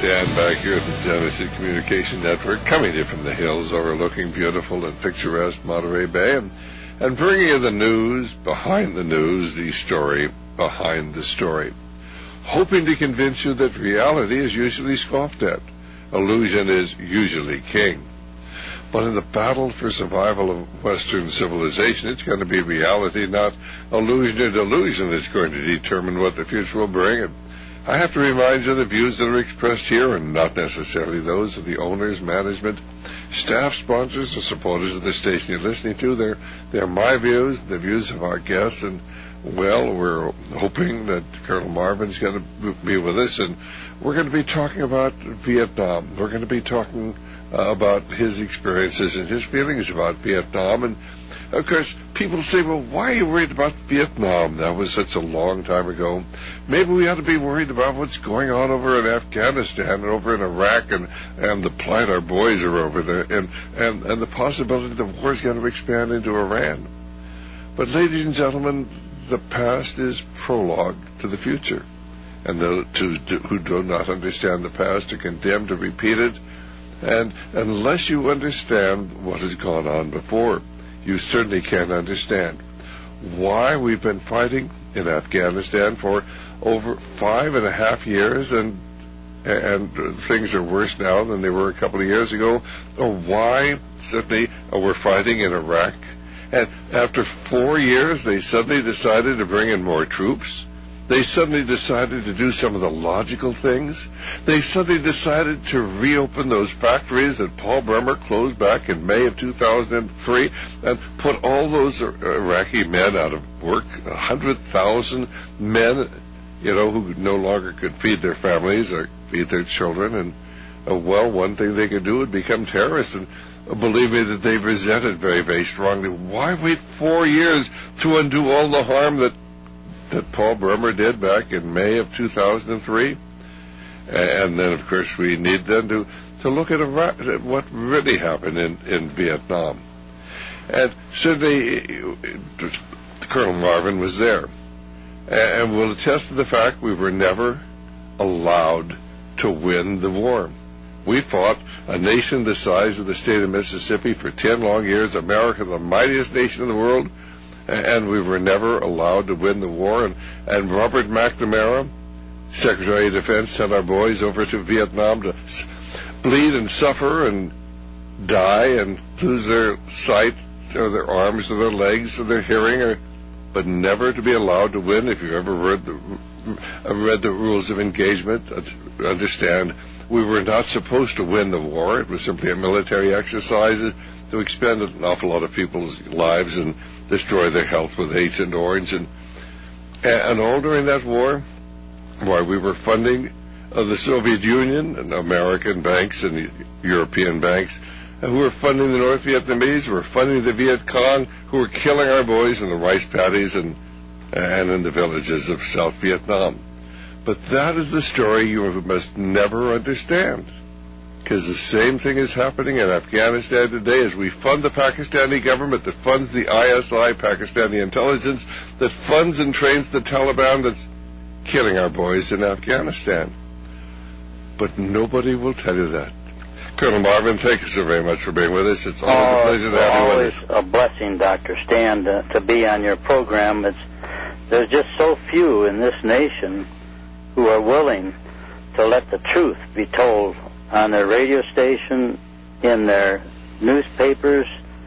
Dan back here at the Genesee Communication Network, coming to you from the hills overlooking beautiful and picturesque Monterey Bay, and bringing you the news, the story behind the story. Hoping to convince you that reality is usually scoffed at. Illusion is usually king. But in the battle for survival of Western civilization, it's going to be reality, not illusion or delusion, that's going to determine what the future will bring. And I have to remind you the views that are expressed here are not necessarily those of the owners, management, staff, sponsors, or supporters of the station you're listening to. They're my views, the views of our guests, and, well, we're hoping that Colonel Marvin's going to be with us, and we're going to be talking about Vietnam. We're going to be talking about his experiences and his feelings about Vietnam. And, of course, people say, well, why are you worried about Vietnam? That was such a long time ago. Maybe we ought to be worried about what's going on over in Afghanistan and over in Iraq and the plight our boys are over there and the possibility the war is going to expand into Iran. But, ladies and gentlemen, the past is prologue to the future. And those who do not understand the past are condemned to repeat it. And unless you understand what has gone on before, you certainly can't understand why we've been fighting in Afghanistan for over 5.5 years, and things are worse now than they were a couple of years ago, or why suddenly we're fighting in Iraq. And after 4 years, they suddenly decided to bring in more troops. They suddenly decided to do some of the logical things. They suddenly decided to reopen those factories that Paul Bremer closed back in May of 2003 and put all those Iraqi men out of work, 100,000 men, who no longer could feed their families or feed their children. And, one thing they could do would become terrorists. And believe me that they've resented very, very strongly. Why wait 4 years to undo all the harm that Paul Bremer did back in May of 2003? And then, of course, we need then to look at what really happened in Vietnam. And certainly, Colonel Marvin was there. And will attest to the fact we were never allowed to win the war. We fought a nation the size of the state of Mississippi for 10 long years, America, the mightiest nation in the world, and we were never allowed to win the war. And Robert McNamara, Secretary of Defense, sent our boys over to Vietnam to bleed and suffer and die and lose their sight or their arms or their legs or their hearing, but never to be allowed to win. If you ever read the rules of engagement, understand we were not supposed to win the war. It was simply a military exercise to expend an awful lot of people's lives and destroy their health with Agent Orange. And all during that war, while we were funding the Soviet Union and American banks and European banks, and who were funding the North Vietnamese, who were funding the Viet Cong, who were killing our boys in the rice paddies and in the villages of South Vietnam. But that is the story you must never understand. Because the same thing is happening in Afghanistan today as we fund the Pakistani government that funds the ISI, Pakistani intelligence, that funds and trains the Taliban that's killing our boys in Afghanistan. But nobody will tell you that. Colonel Marvin, thank you so very much for being with us. It's always a pleasure to have you with us. Always a blessing, Dr. Stan, to be on your program. There's just so few in this nation who are willing to let the truth be told on their radio station, in their newspapers,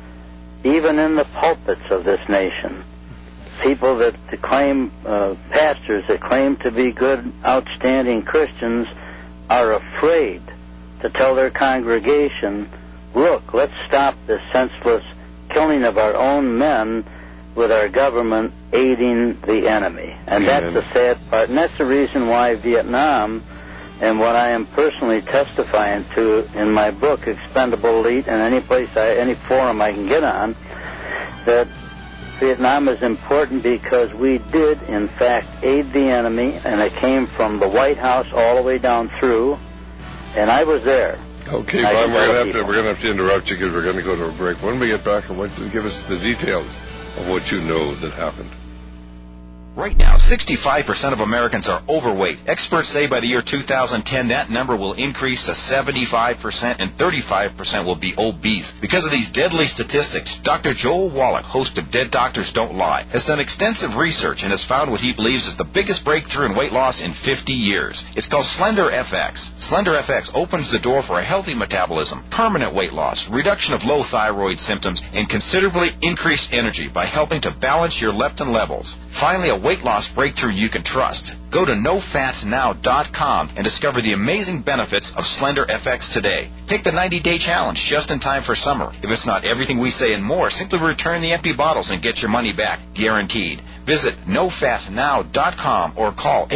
even in the pulpits of this nation. People that claim, pastors that claim to be good, outstanding Christians are afraid to tell their congregation, look, let's stop this senseless killing of our own men with our government aiding the enemy. And that's the sad part. And that's the reason why Vietnam, and what I am personally testifying to in my book, Expendable Elite, and any forum I can get on, that Vietnam is important because we did, in fact, aid the enemy, and it came from the White House all the way down through, and I was there. Okay, Bob, we're going to have to interrupt you because we're going to go to a break. When we get back, I want you to give us the details of what you know that happened. Right now, 65% of Americans are overweight. Experts say by the year 2010, that number will increase to 75% and 35% will be obese. Because of these deadly statistics, Dr. Joel Wallach, host of Dead Doctors Don't Lie, has done extensive research and has found what he believes is the biggest breakthrough in weight loss in 50 years. It's called Slender FX. Slender FX opens the door for a healthy metabolism, permanent weight loss, reduction of low thyroid symptoms, and considerably increased energy by helping to balance your leptin levels. Finally, a weight loss breakthrough you can trust. Go to NoFatsNow.com and discover the amazing benefits of Slender FX today. Take the 90-day challenge just in time for summer. If it's not everything we say and more, simply return the empty bottles and get your money back, guaranteed. Visit NoFatNow.com or call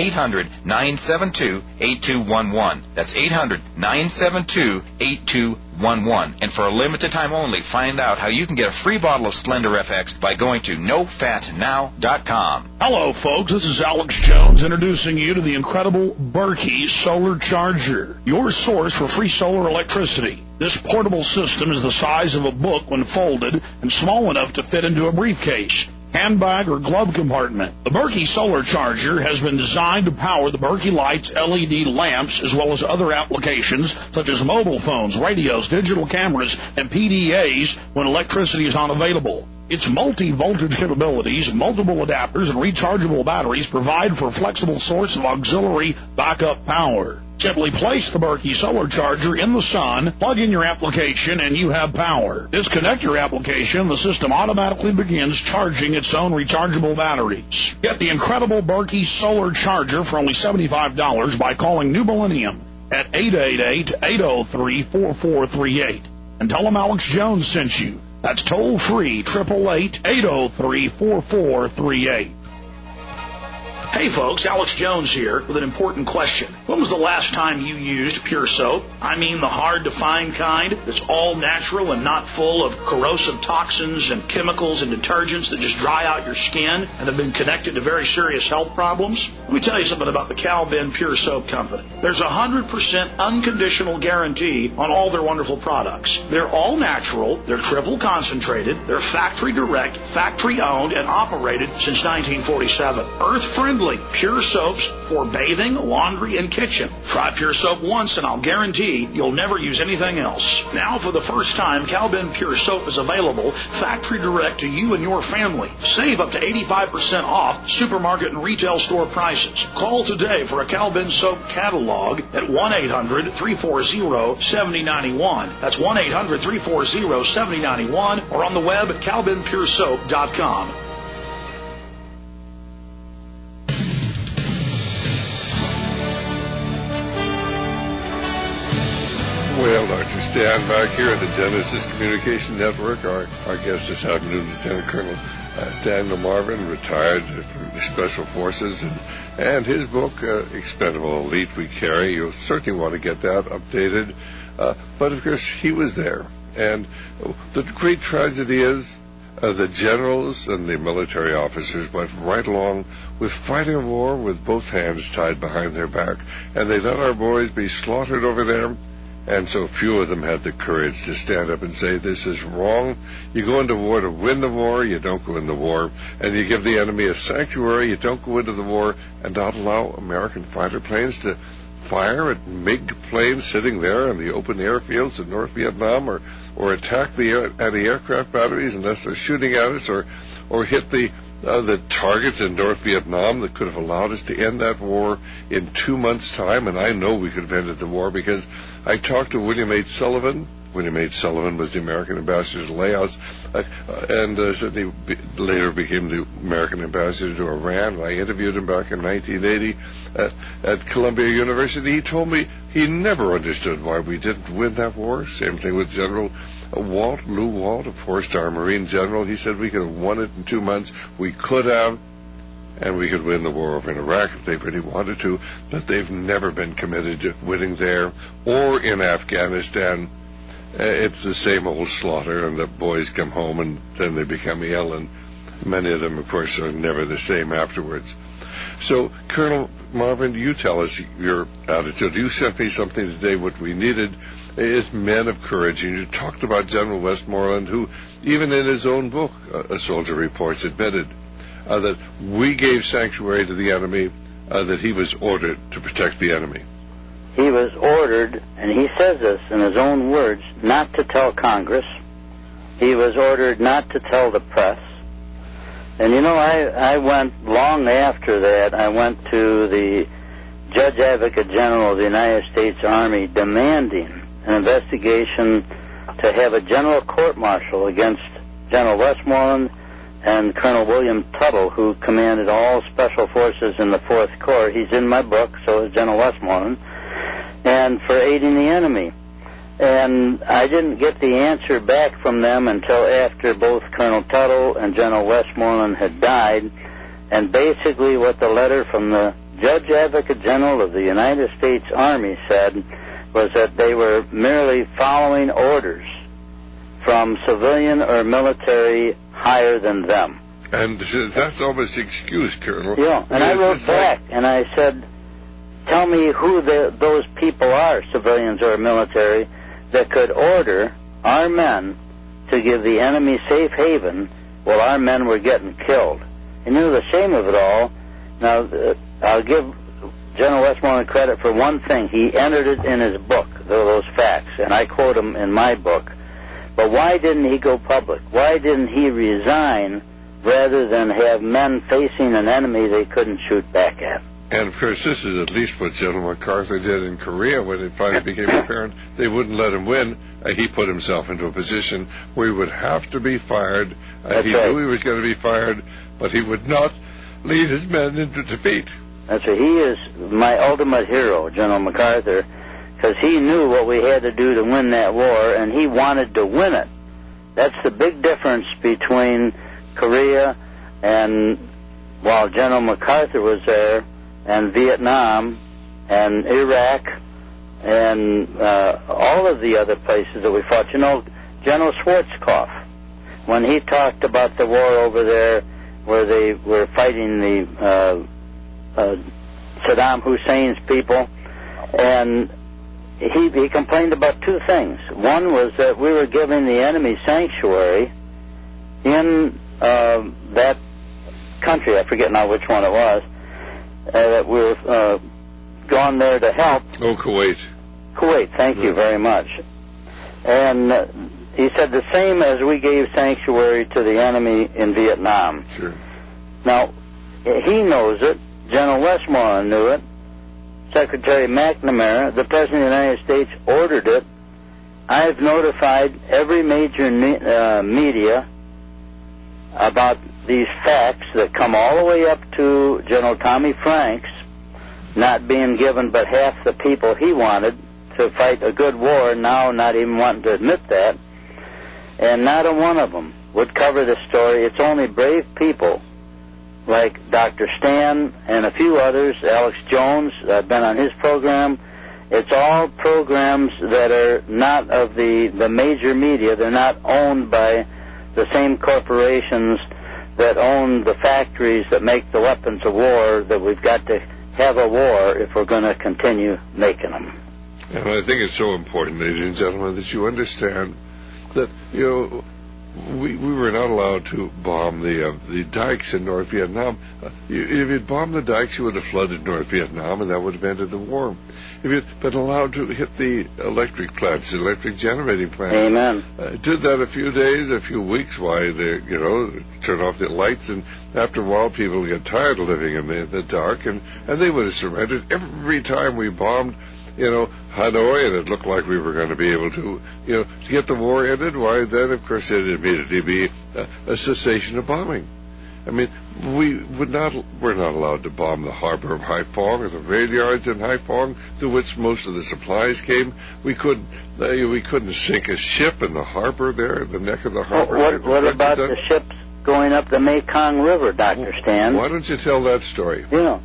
800-972-8211. That's 800-972-8211. And for a limited time only, find out how you can get a free bottle of Slender FX by going to NoFatNow.com. Hello, folks. This is Alex Jones introducing you to the incredible Berkey Solar Charger, your source for free solar electricity. This portable system is the size of a book when folded and small enough to fit into a briefcase, handbag, or glove compartment. The Berkey Solar Charger has been designed to power the Berkey Lights LED lamps as well as other applications such as mobile phones, radios, digital cameras, and PDAs when electricity is unavailable. Its multi-voltage capabilities, multiple adapters, and rechargeable batteries provide for a flexible source of auxiliary backup power. Simply place the Berkey Solar Charger in the sun, plug in your application, and you have power. Disconnect your application, the system automatically begins charging its own rechargeable batteries. Get the incredible Berkey Solar Charger for only $75 by calling New Millennium at 888-803-4438. And tell them Alex Jones sent you. That's toll-free, 888-803-4438. Hey folks, Alex Jones here with an important question. When was the last time you used Pure Soap? I mean the hard-to-find kind that's all natural and not full of corrosive toxins and chemicals and detergents that just dry out your skin and have been connected to very serious health problems? Let me tell you something about the Cal-Ben Pure Soap Company. There's a 100% unconditional guarantee on all their wonderful products. They're all natural, they're triple concentrated, they're factory direct, factory owned, and operated since 1947. Earth-friendly. Pure soaps for bathing, laundry, and kitchen. Try Pure Soap once and I'll guarantee you'll never use anything else. Now, for the first time, Cal-Ben Pure Soap is available factory direct to you and your family. Save up to 85% off supermarket and retail store prices. Call today for a Cal-Ben Soap catalog at 1-800-340-7091. That's 1-800-340-7091 or on the web at calbenpuresoap.com. Well, Dr. Stan, back here at the Genesis Communication Network, our guest this afternoon, Lieutenant Colonel Daniel Marvin, retired from the Special Forces, and his book, Expendable Elite We Carry. You'll certainly want to get that updated. But, of course, he was there. And the great tragedy is the generals and the military officers went right along with fighting a war with both hands tied behind their back. And they let our boys be slaughtered over there. And so few of them had the courage to stand up and say, this is wrong. You go into war to win the war, you don't go into war. And you give the enemy a sanctuary, you don't go into the war and not allow American fighter planes to fire at MiG planes sitting there in the open airfields in North Vietnam or attack the anti-aircraft batteries unless they're shooting at us or hit the targets in North Vietnam that could have allowed us to end that war in 2 months' time. And I know we could have ended the war because I talked to William H. Sullivan. William H. Sullivan was the American ambassador to Laos and certainly later became the American ambassador to Iran. I interviewed him back in 1980 at Columbia University. He told me he never understood why we didn't win that war. Same thing with General Walt, Lew Walt, a four-star Marine general. He said we could have won it in 2 months. We could have, and we could win the war over in Iraq if they really wanted to, but they've never been committed to winning there or in Afghanistan. It's the same old slaughter, and the boys come home and then they become ill, and many of them, of course, are never the same afterwards. So, Colonel Marvin, you tell us your attitude. You sent me something today. What we needed is men of courage, and you talked about General Westmoreland, who, even in his own book, A Soldier Reports, admitted that we gave sanctuary to the enemy, that he was ordered to protect the enemy. He was ordered, and he says this in his own words, not to tell Congress. He was ordered not to tell the press. And you know, I went, long after that, I went to the Judge Advocate General of the United States Army demanding an investigation to have a general court-martial against General Westmoreland and Colonel William Tuttle, who commanded all special forces in the 4th Corps. He's in my book, so is General Westmoreland, and for aiding the enemy. And I didn't get the answer back from them until after both Colonel Tuttle and General Westmoreland had died. And basically what the letter from the Judge Advocate General of the United States Army said was that they were merely following orders from civilian or military higher than them. And that's almost excuse, Colonel. Yeah, and I wrote back and I said, tell me who those people are, civilians or military, that could order our men to give the enemy safe haven while our men were getting killed. And you know the shame of it all, now I'll give General Westmoreland credit for one thing. He entered it in his book, those facts, and I quote him in my book. But why didn't he go public? Why didn't he resign rather than have men facing an enemy they couldn't shoot back at? And, of course, this is at least what General MacArthur did in Korea when it finally became apparent they wouldn't let him win. He put himself into a position where he would have to be fired. He knew he was going to be fired, but he would not lead his men into defeat. That's right. He is my ultimate hero, General MacArthur, because he knew what we had to do to win that war, and he wanted to win it. That's the big difference between Korea and, while General MacArthur was there, and Vietnam and Iraq and all of the other places that we fought. You know, General Schwarzkopf, when he talked about the war over there where they were fighting the Saddam Hussein's people, and he complained about two things. One was that we were giving the enemy sanctuary in that country. I forget now which one it was. That we were gone there to help. Oh, Kuwait. Kuwait, thank you very much. And he said the same as we gave sanctuary to the enemy in Vietnam. Sure. Now, he knows it. General Westmoreland knew it. Secretary McNamara, the President of the United States, ordered it. I've notified every major media about these facts that come all the way up to General Tommy Franks not being given but half the people he wanted to fight a good war, now not even wanting to admit that. And not a one of them would cover the story. It's only brave people like Dr. Stan and a few others, Alex Jones, I've been on his program. It's all programs that are not of the major media. They're not owned by the same corporations that own the factories that make the weapons of war, that we've got to have a war if we're going to continue making them. And I think it's so important, ladies and gentlemen, that you understand that, you know, we were not allowed to bomb the dikes in North Vietnam. If you'd bombed the dikes, you would have flooded North Vietnam, and that would have ended the war. If you'd been allowed to hit the electric plants, the electric generating plants, Amen. Did that a few days, a few weeks, why they, turn off the lights, and after a while, people get tired of living in the dark, and they would have surrendered. Every time we bombed, Hanoi, and it looked like we were going to be able to get the war ended, why then, of course, it'd immediately be a cessation of bombing. I mean, we're not allowed to bomb the harbor of Haiphong or the rail yards in Haiphong, through which most of the supplies came. We couldn't sink a ship in the harbor there, in the neck of the harbor. What about the ships going up the Mekong River, Dr. Stan? Why don't you tell that story?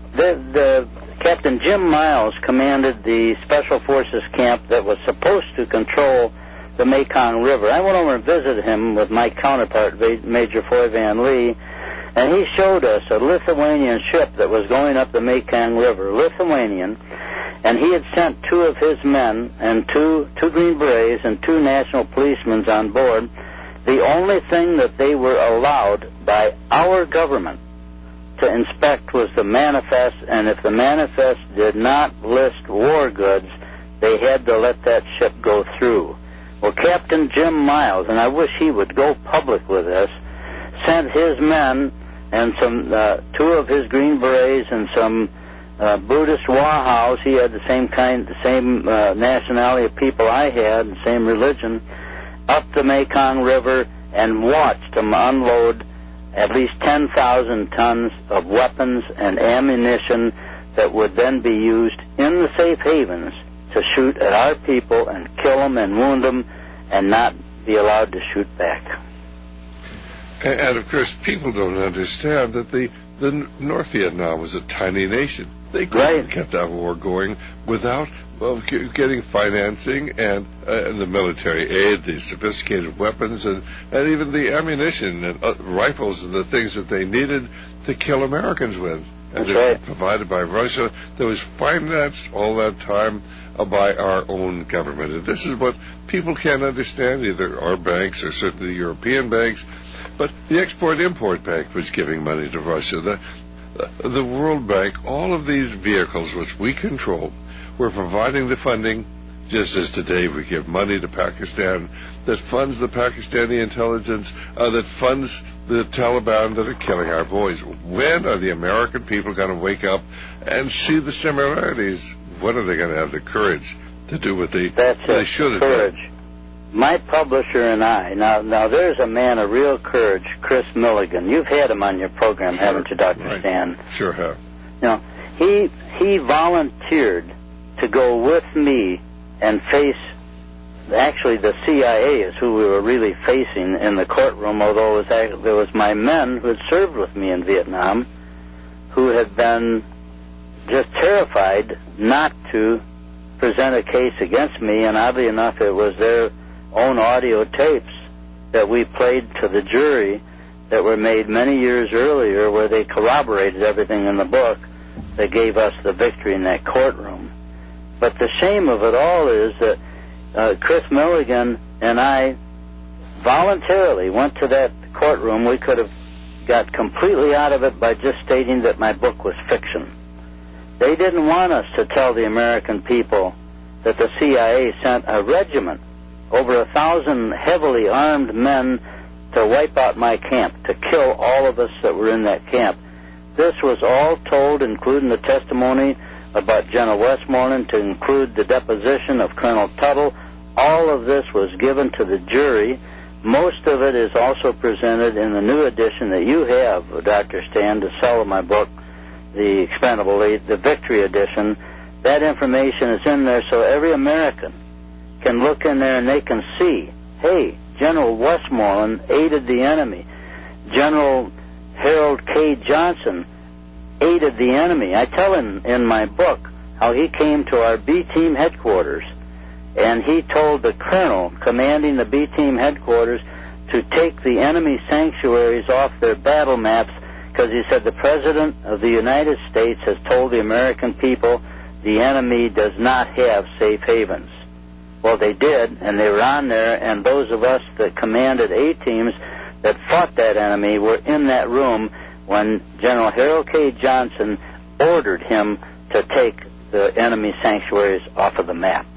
The Captain Jim Miles commanded the Special Forces camp that was supposed to control the Mekong River. I went over and visited him with my counterpart, Major Foy Van Lee, and he showed us a Lithuanian ship that was going up the Mekong River, Lithuanian, and he had sent two of his men and two Green Berets and two national policemen on board. The only thing that they were allowed by our government to inspect was the manifest, and if the manifest did not list war goods, they had to let that ship go through. Well, Captain Jim Miles, and I wish he would go public with this, sent his men and some 2 of his Green Berets and some Buddhist Wahhaus. He had the same nationality of people I had, the same religion, up the Mekong River and watched them unload at least 10,000 tons of weapons and ammunition that would then be used in the safe havens to shoot at our people and kill them and wound them and not be allowed to shoot back. And of course, people don't understand that the North Vietnam was a tiny nation. They couldn't get that war going without getting financing and the military aid, the sophisticated weapons, and even the ammunition and rifles and the things that they needed to kill Americans with. And they were provided by Russia. That was financed all that time by our own government. And this is what people can't understand, either our banks or certainly the European banks. But the Export-Import Bank was giving money to Russia. The World Bank, all of these vehicles which we control, were providing the funding, just as today we give money to Pakistan that funds the Pakistani intelligence, that funds the Taliban that are killing our boys. When are the American people going to wake up and see the similarities? When are they going to have the courage to do what they should have done? My publisher and I, now there's a man of real courage, Chris Milligan. You've had him on your program, haven't you, Dr. Stan? Sure have. He volunteered to go with me and face, actually the CIA is who we were really facing in the courtroom, although there was my men who had served with me in Vietnam who had been just terrified not to present a case against me, and oddly enough it was their own audio tapes that we played to the jury that were made many years earlier where they corroborated everything in the book that gave us the victory in that courtroom. But the shame of it all is that Chris Milligan and I voluntarily went to that courtroom. We could have got completely out of it by just stating that my book was fiction. They didn't want us to tell the American people that the CIA sent a regiment, over 1,000 heavily armed men, to wipe out my camp, to kill all of us that were in that camp. This was all told, including the testimony about General Westmoreland, to include the deposition of Colonel Tuttle. All of this was given to the jury. Most of it is also presented in the new edition that you have, Dr. Stan, to sell my book, The Expendable 8, the Victory Edition. That information is in there so every American can look in there and they can see, hey, General Westmoreland aided the enemy. General Harold K. Johnson aided the enemy. I tell in my book how he came to our B-Team headquarters and he told the colonel commanding the B-Team headquarters to take the enemy sanctuaries off their battle maps because he said the President of the United States has told the American people the enemy does not have safe havens. Well, they did, and they were on there, and those of us that commanded A-teams that fought that enemy were in that room when General Harold K. Johnson ordered him to take the enemy sanctuaries off of the map.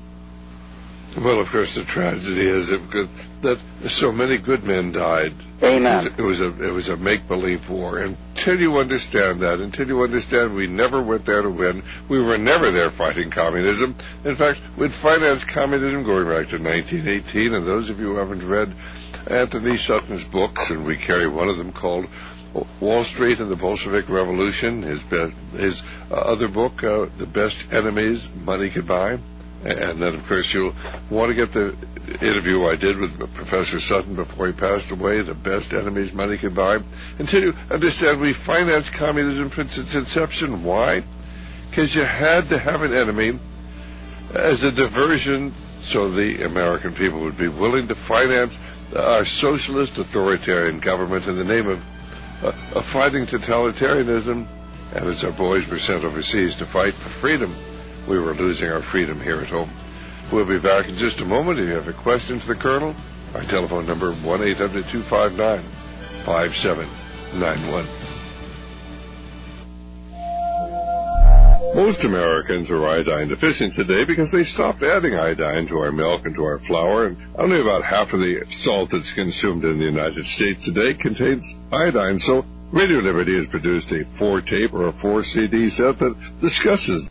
Well, of course, the tragedy is that so many good men died. Amen. It was a make-believe war. Until you understand that, until you understand we never went there to win, we were never there fighting communism. In fact, we'd financed communism going back to 1918, and those of you who haven't read Anthony Sutton's books, and we carry one of them called Wall Street and the Bolshevik Revolution, his other book, The Best Enemies Money Could Buy. And then, of course, you'll want to get the interview I did with Professor Sutton before he passed away, The Best Enemies Money Could Buy. Until you understand, we financed communism since its inception. Why? Because you had to have an enemy as a diversion so the American people would be willing to finance our socialist authoritarian government in the name of fighting totalitarianism. And as our boys were sent overseas to fight for freedom, we were losing our freedom here at home. We'll be back in just a moment. If you have a question for the Colonel, our telephone number 1-800-259-5791. Most Americans are iodine deficient today because they stopped adding iodine to our milk and to our flour, and only about half of the salt that's consumed in the United States today contains iodine. So Radio Liberty has produced a 4-tape or a 4-CD set that discusses.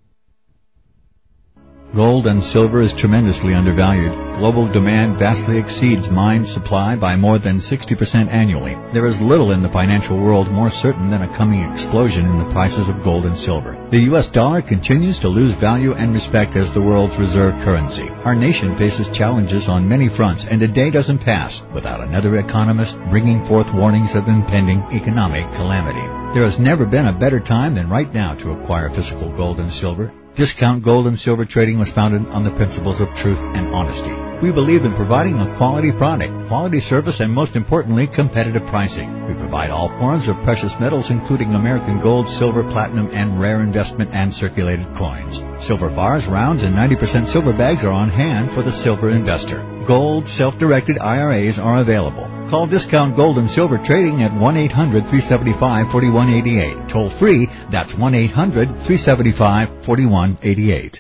Gold and silver is tremendously undervalued. Global demand vastly exceeds mine supply by more than 60% annually. There is little in the financial world more certain than a coming explosion in the prices of gold and silver. The U.S. dollar continues to lose value and respect as the world's reserve currency. Our nation faces challenges on many fronts, and a day doesn't pass without another economist bringing forth warnings of impending economic calamity. There has never been a better time than right now to acquire physical gold and silver. Discount Gold and Silver Trading was founded on the principles of truth and honesty. We believe in providing a quality product, quality service, and most importantly, competitive pricing. We provide all forms of precious metals, including American gold, silver, platinum, and rare investment and circulated coins. Silver bars, rounds, and 90% silver bags are on hand for the silver investor. Gold self-directed IRAs are available. Call Discount Gold and Silver Trading at 1-800-375-4188. Toll free, that's 1-800-375-4188.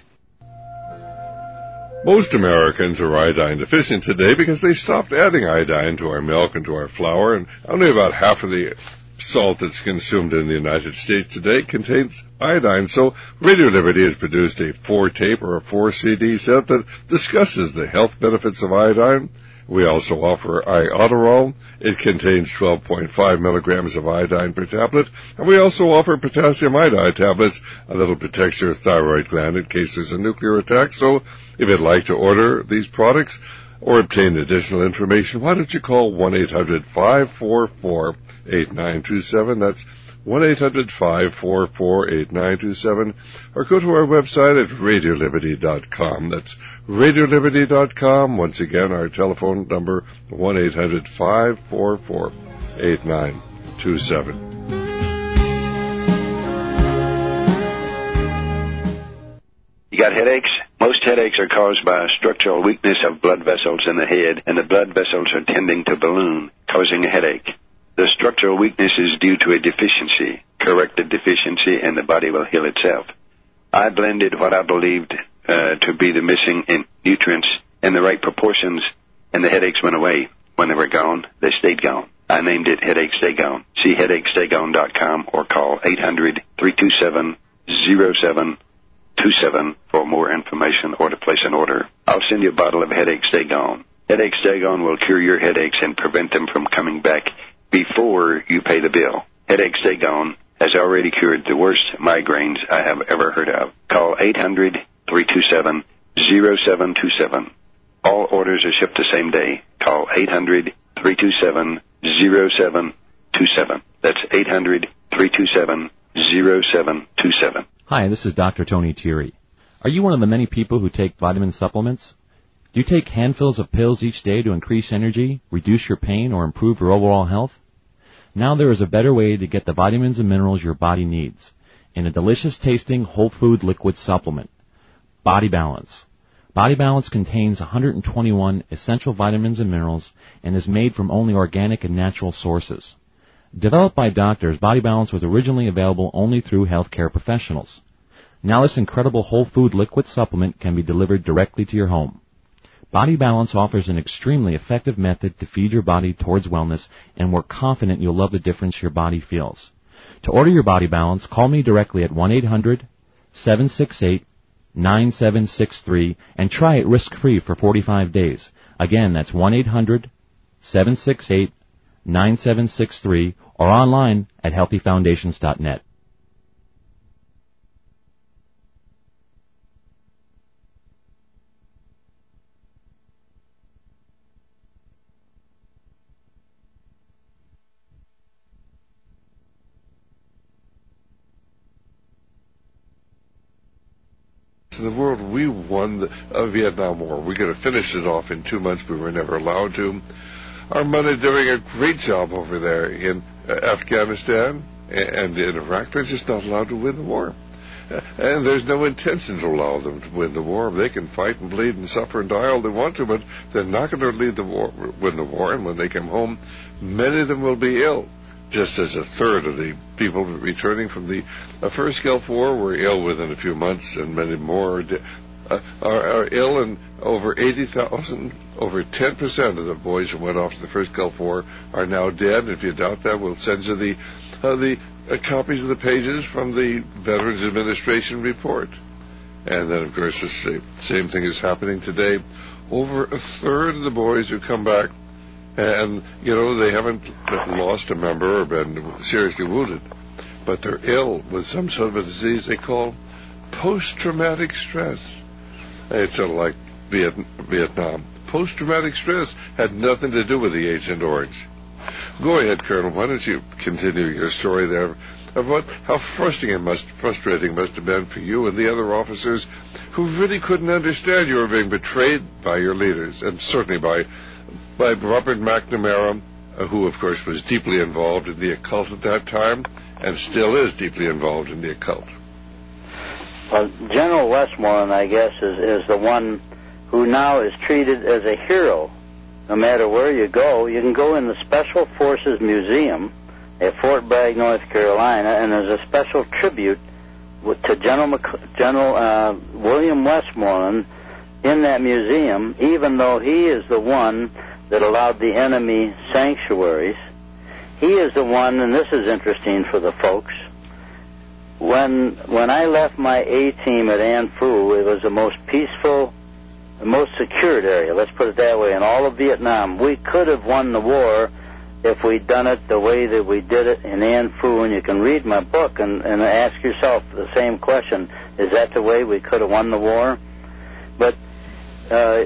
Most Americans are iodine deficient today because they stopped adding iodine to our milk and to our flour, and only about half of the salt that's consumed in the United States today contains iodine. So Radio Liberty has produced a 4-tape or a 4-CD set that discusses the health benefits of iodine. We also offer Iodoral. It contains 12.5 milligrams of iodine per tablet. And we also offer potassium iodide tablets, a little protects your thyroid gland in case there's a nuclear attack. So if you'd like to order these products or obtain additional information, why don't you call 1-800-544-8927. That's 1-800-544-8927, or go to our website at radioliberty.com. That's radioliberty.com. Once again, our telephone number, 1-800-544-8927. You got headaches? Most headaches are caused by a structural weakness of blood vessels in the head, and the blood vessels are tending to balloon, causing a headache. The structural weakness is due to a deficiency. Correct the deficiency and the body will heal itself. I blended what I believed to be the missing nutrients in the right proportions, and the headaches went away. When they were gone, they stayed gone. I named it Headache Stay Gone. See headachestay-gone.com or call 800-327-0727 for more information or to place an order. I'll send you a bottle of Headache Stay Gone. Headache Stay Gone will cure your headaches and prevent them from coming back before you pay the bill. Headache Stay Gone has already cured the worst migraines I have ever heard of. Call 800-327-0727. All orders are shipped the same day. Call 800-327-0727. That's 800-327-0727. Hi, this is Dr. Tony Thierry. Are you one of the many people who take vitamin supplements? Do you take handfuls of pills each day to increase energy, reduce your pain, or improve your overall health? Now there is a better way to get the vitamins and minerals your body needs in a delicious-tasting whole food liquid supplement, Body Balance. Body Balance contains 121 essential vitamins and minerals and is made from only organic and natural sources. Developed by doctors, Body Balance was originally available only through healthcare professionals. Now this incredible whole food liquid supplement can be delivered directly to your home. Body Balance offers an extremely effective method to feed your body towards wellness, and we're confident you'll love the difference your body feels. To order your Body Balance, call me directly at 1-800-768-9763 and try it risk-free for 45 days. Again, that's 1-800-768-9763 or online at healthyfoundations.net. In the world, we won the Vietnam War. We could have finished it off in 2 months. We were never allowed to. Our men are doing a great job over there in Afghanistan and in Iraq. They're just not allowed to win the war. And there's no intention to allow them to win the war. They can fight and bleed and suffer and die all they want to, but they're not going to win the war. And when they come home, many of them will be ill. just as a third of the people returning from the first Gulf War were ill within a few months, and many more are ill, and over 80,000, over 10% of the boys who went off to the first Gulf War are now dead. If you doubt that, we'll send you the copies of the pages from the Veterans Administration report. And then, of course, the same thing is happening today. Over a third of the boys who come back, and, they haven't lost a member or been seriously wounded, but they're ill with some sort of a disease they call post-traumatic stress. It's sort of like Vietnam. Post-traumatic stress had nothing to do with the Agent Orange. Go ahead, Colonel. Why don't you continue your story there about how frustrating it must have been for you and the other officers who really couldn't understand you were being betrayed by your leaders, and certainly by Robert McNamara, who, of course, was deeply involved in the occult at that time and still is deeply involved in the occult. Well, General Westmoreland, I guess, is the one who now is treated as a hero. No matter where you go, you can go in the Special Forces Museum at Fort Bragg, North Carolina, and there's a special tribute to General William Westmoreland in that museum, even though he is the one that allowed the enemy sanctuaries. He is the one, and this is interesting for the folks, when I left my A-team at An Phu, it was the most peaceful, the most secured area, let's put it that way, in all of Vietnam. We could have won the war if we'd done it the way that we did it in An Phu, and you can read my book and ask yourself the same question. Is that the way we could have won the war? But I'm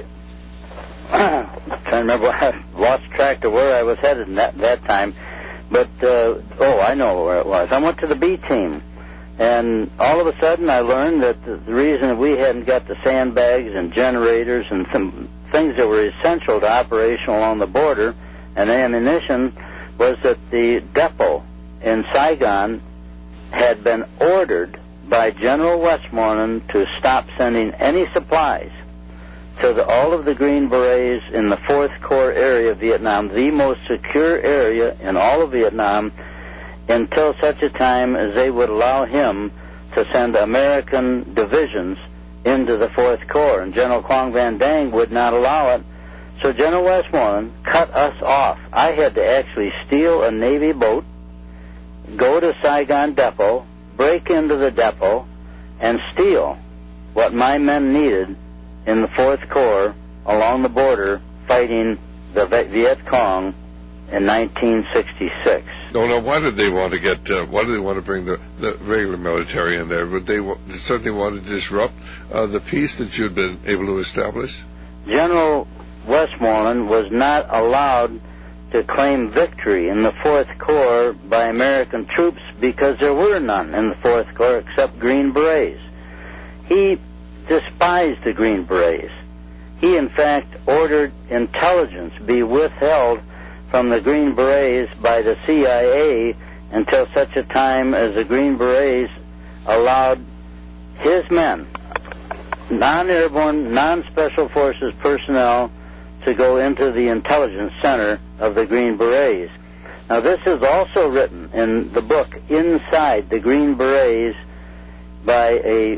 trying to remember, I lost track of where I was headed that time. But, I know where it was. I went to the B-team. And all of a sudden I learned that the reason we hadn't got the sandbags and generators and some things that were essential to operation along the border and ammunition was that the depot in Saigon had been ordered by General Westmoreland to stop sending any supplies to all of the Green Berets in the 4th Corps area of Vietnam, the most secure area in all of Vietnam, until such a time as they would allow him to send American divisions into the 4th Corps. And General Quang Van Dang would not allow it. So General Westmoreland cut us off. I had to actually steal a Navy boat, go to Saigon Depot, break into the depot, and steal what my men needed in the 4th Corps along the border fighting the Viet Cong in 1966. No, why did they want to bring the regular military in there? Would they certainly want to disrupt the peace that you'd been able to establish? General Westmoreland was not allowed to claim victory in the 4th Corps by American troops because there were none in the 4th Corps except Green Berets. He despised the Green Berets. He, in fact, ordered intelligence be withheld from the Green Berets by the CIA until such a time as the Green Berets allowed his men, non-airborne, non-special forces personnel, to go into the intelligence center of the Green Berets. Now, this is also written in the book Inside the Green Berets by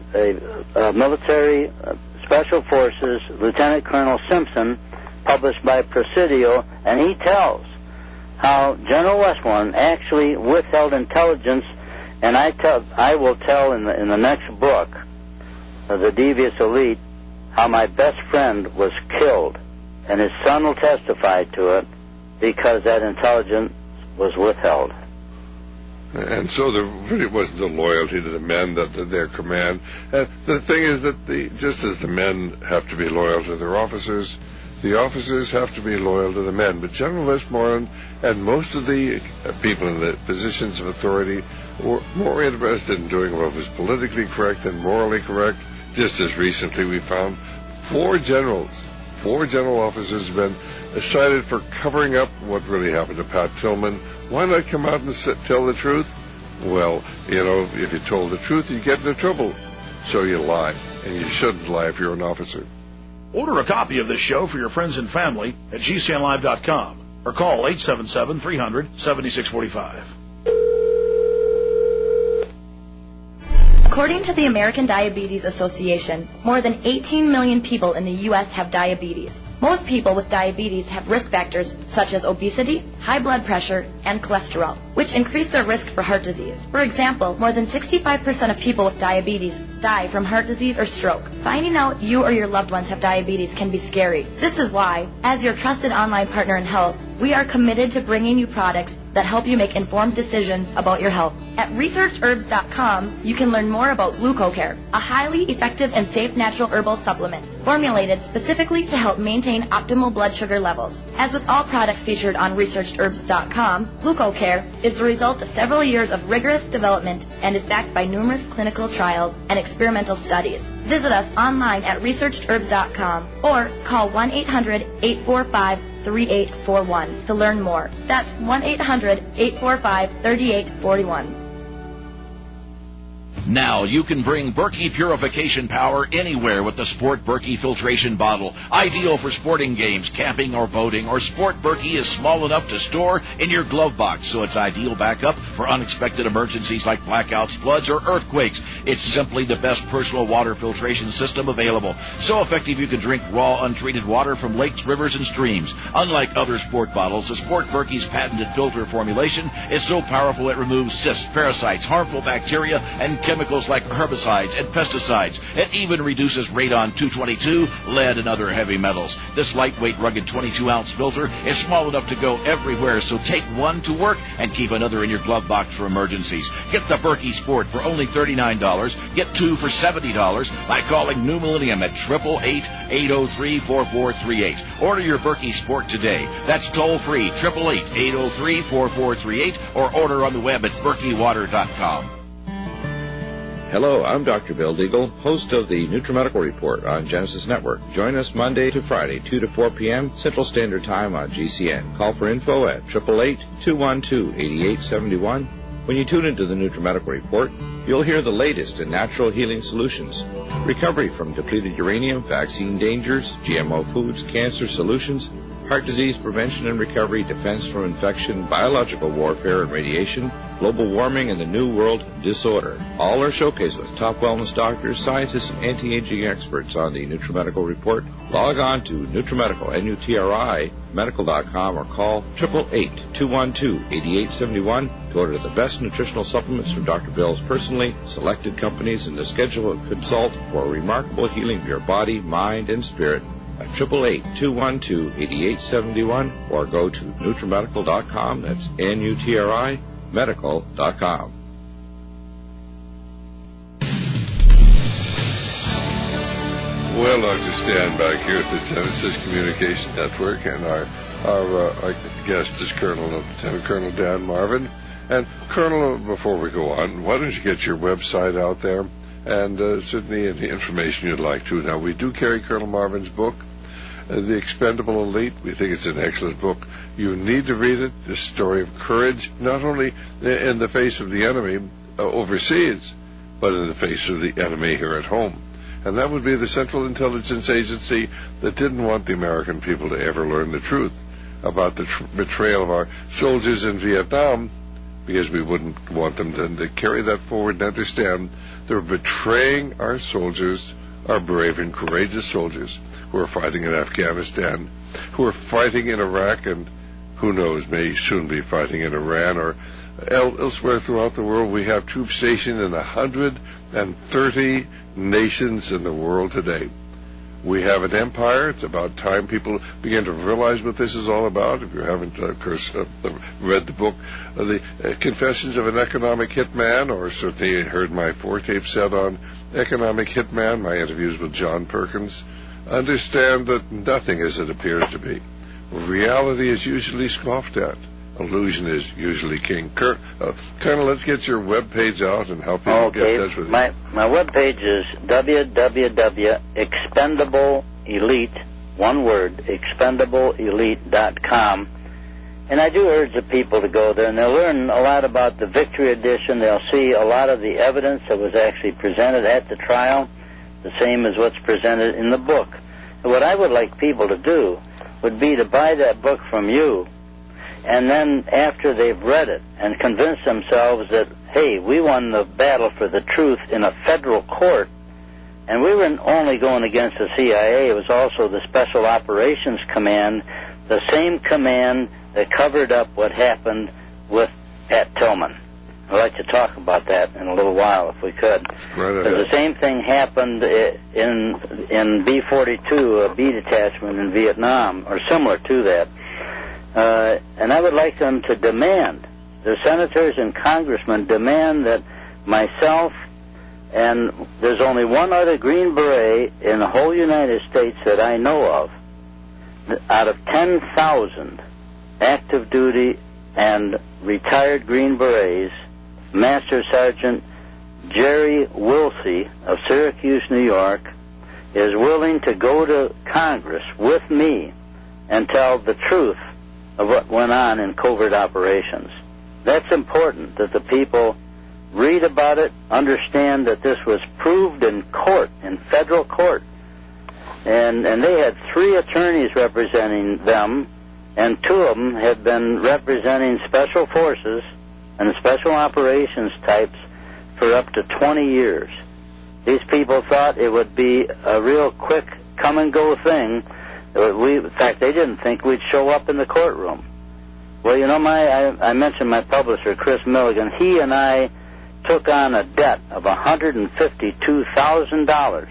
a military special forces Lieutenant Colonel Simpson, published by Presidio, and he tells how General Westmoreland actually withheld intelligence. And I will tell in the next book, The Devious Elite, how my best friend was killed, and his son will testify to it because that intelligence was withheld. And so there really wasn't the loyalty to the men, their command. The thing is that just as the men have to be loyal to their officers, the officers have to be loyal to the men. But General Westmoreland and most of the people in the positions of authority were more interested in doing what was politically correct and morally correct. Just as recently we found 4 general officers have been cited for covering up what really happened to Pat Tillman. Why not come out and tell the truth? Well, if you told the truth, you get into trouble. So you lie. And you shouldn't lie if you're an officer. Order a copy of this show for your friends and family at GCNlive.com or call 877-300-7645. According to the American Diabetes Association, more than 18 million people in the U.S. have diabetes. Most people with diabetes have risk factors such as obesity, high blood pressure, and cholesterol, which increase their risk for heart disease. For example, more than 65% of people with diabetes die from heart disease or stroke. Finding out you or your loved ones have diabetes can be scary. This is why, as your trusted online partner in health, we are committed to bringing you products that help you make informed decisions about your health. At ResearchHerbs.com, you can learn more about GlucoCare, a highly effective and safe natural herbal supplement formulated specifically to help maintain optimal blood sugar levels. As with all products featured on ResearchHerbs.com, GlucoCare is the result of several years of rigorous development and is backed by numerous clinical trials and experimental studies. Visit us online at ResearchHerbs.com or call 1-800-845-3841 to learn more. That's 1-800-845-3841. Now you can bring Berkey purification power anywhere with the Sport Berkey filtration bottle. Ideal for sporting games, camping, or boating. Or Sport Berkey is small enough to store in your glove box, so it's ideal backup for unexpected emergencies like blackouts, floods, or earthquakes. It's simply the best personal water filtration system available. So effective you can drink raw, untreated water from lakes, rivers, and streams. Unlike other Sport bottles, the Sport Berkey's patented filter formulation is so powerful it removes cysts, parasites, harmful bacteria, and chemicals like herbicides and pesticides. It even reduces radon 222, lead, and other heavy metals. This lightweight, rugged 22-ounce filter is small enough to go everywhere, so take one to work and keep another in your glove box for emergencies. Get the Berkey Sport for only $39. Get two for $70 by calling New Millennium at 888-803-4438. Order your Berkey Sport today. That's toll-free, 888-803-4438, or order on the web at berkeywater.com. Hello, I'm Dr. Bill Deagle, host of the NutriMedical Report on Genesis Network. Join us Monday to Friday, 2 to 4 p.m. Central Standard Time on GCN. Call for info at 888-212-8871. When you tune into the NutriMedical Report, you'll hear the latest in natural healing solutions, recovery from depleted uranium, vaccine dangers, GMO foods, cancer solutions, heart disease prevention and recovery, defense from infection, biological warfare and radiation, global warming, and the New World Disorder. All are showcased with top wellness doctors, scientists, and anti-aging experts on the NutriMedical Report. Log on to NutriMedical, N-U-T-R-I, medical.com, or call 888-212-8871 to order the best nutritional supplements from Dr. Bill's personally selected companies and to schedule a consult for remarkable healing of your body, mind, and spirit at 888-212-8871 or go to NutriMedical.com. That's N-U-T-R-I, medical.com. Well, Dr. Stan back here at the Genesis Communication Network, and our guest is Lieutenant Colonel Dan Marvin. And Colonel, before we go on, why don't you get your website out there and certainly any information you'd like to. Now, we do carry Colonel Marvin's book, The Expendable Elite. We think it's an excellent book. You need to read it. This story of courage, not only in the face of the enemy overseas, but in the face of the enemy here at home. And that would be the Central Intelligence Agency that didn't want the American people to ever learn the truth about the betrayal of our soldiers in Vietnam, because we wouldn't want them to carry that forward and understand they're betraying our soldiers, our brave and courageous soldiers who are fighting in Afghanistan, who are fighting in Iraq, and who knows, may soon be fighting in Iran or elsewhere throughout the world. We have troops stationed in 130 nations in the world today. We have an empire. It's about time people begin to realize what this is all about. If you haven't, of course, read the book, The Confessions of an Economic Hitman, or certainly heard my 4-tape set on Economic Hitman, my interviews with John Perkins, understand that nothing is as it appears to be. Reality is usually scoffed at. Illusion is usually king. Colonel, let's get your webpage out and help people get in touch with you. My webpage is www.expendableelite, one word, expendableelite.com. And I do urge the people to go there, and they'll learn a lot about the Victory Edition. They'll see a lot of the evidence that was actually presented at the trial, the same as what's presented in the book. And what I would like people to do would be to buy that book from you and then after they've read it and convinced themselves that, hey, we won the battle for the truth in a federal court, and we weren't only going against the CIA, it was also the Special Operations Command, the same command that covered up what happened with Pat Tillman. I'd like to talk about that in a little while, if we could. Because the same thing happened in B-42, a B detachment in Vietnam, or similar to that. And I would like them to demand, the senators and congressmen demand that myself, and there's only one other Green Beret in the whole United States that I know of, out of 10,000 active duty and retired Green Berets, Master Sergeant Jerry Wilsey of Syracuse, New York, is willing to go to Congress with me and tell the truth of what went on in covert operations. That's important, that the people read about it, understand that this was proved in court, in federal court. And they had 3 attorneys representing them, and 2 of them had been representing special forces and special operations types for up to 20 years. These people thought it would be a real quick come-and-go thing. In fact, they didn't think we'd show up in the courtroom. Well, you know, I mentioned my publisher, Chris Milligan. He and I took on a debt of $152,000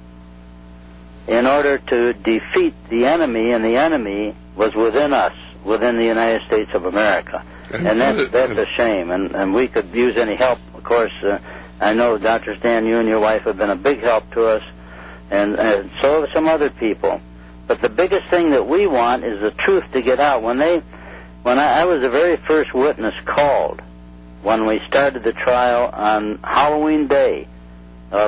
in order to defeat the enemy, and the enemy was within us, within the United States of America. And that's a shame, and we could use any help. Of course, I know, Dr. Stan, you and your wife have been a big help to us, and so have some other people. But the biggest thing that we want is the truth to get out. When I was the very first witness called when we started the trial on Halloween Day of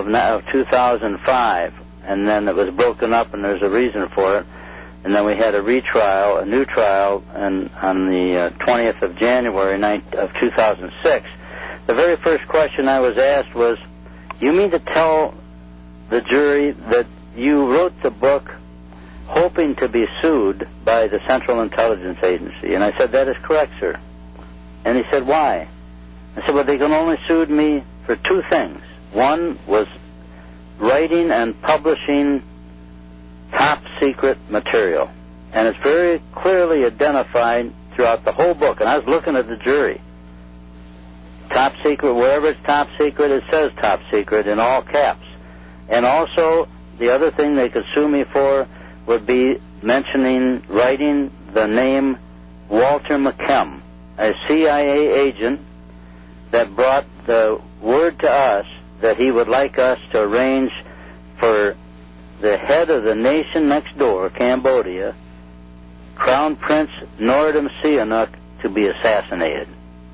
2005, and then it was broken up, and there's a reason for it. And then we had a retrial, a new trial, and on the 20th of January of 2006. The very first question I was asked was, you mean to tell the jury that you wrote the book hoping to be sued by the Central Intelligence Agency? And I said, that is correct, sir. And he said, why? I said, well, they can only sue me for 2 things. One was writing and publishing top-secret material. And it's very clearly identified throughout the whole book. And I was looking at the jury. Top secret, wherever it's top secret, it says top secret in all caps. And also, the other thing they could sue me for would be writing the name Walter McKim, a CIA agent that brought the word to us that he would like us to arrange for the head of the nation next door, Cambodia, Crown Prince Norodom Sihanouk, to be assassinated.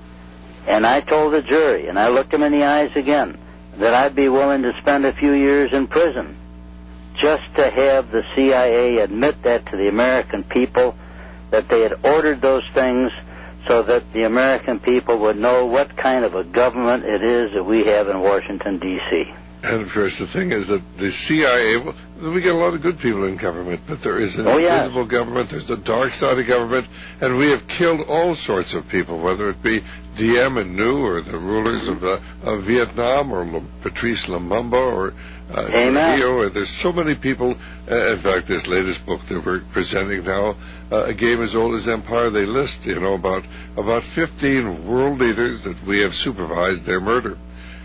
And I told the jury, and I looked him in the eyes again, that I'd be willing to spend a few years in prison just to have the CIA admit that to the American people, that they had ordered those things so that the American people would know what kind of a government it is that we have in Washington, D.C. And, of course, the thing is that the CIA, we get a lot of good people in government, but there is an invisible government, there's the dark side of government, and we have killed all sorts of people, whether it be Diem and New, or the rulers of Vietnam, or Patrice Lumumba, or Trujillo, or there's so many people. In fact, this latest book that we're presenting now, A Game as Old as Empire, they list, about 15 world leaders that we have supervised their murder.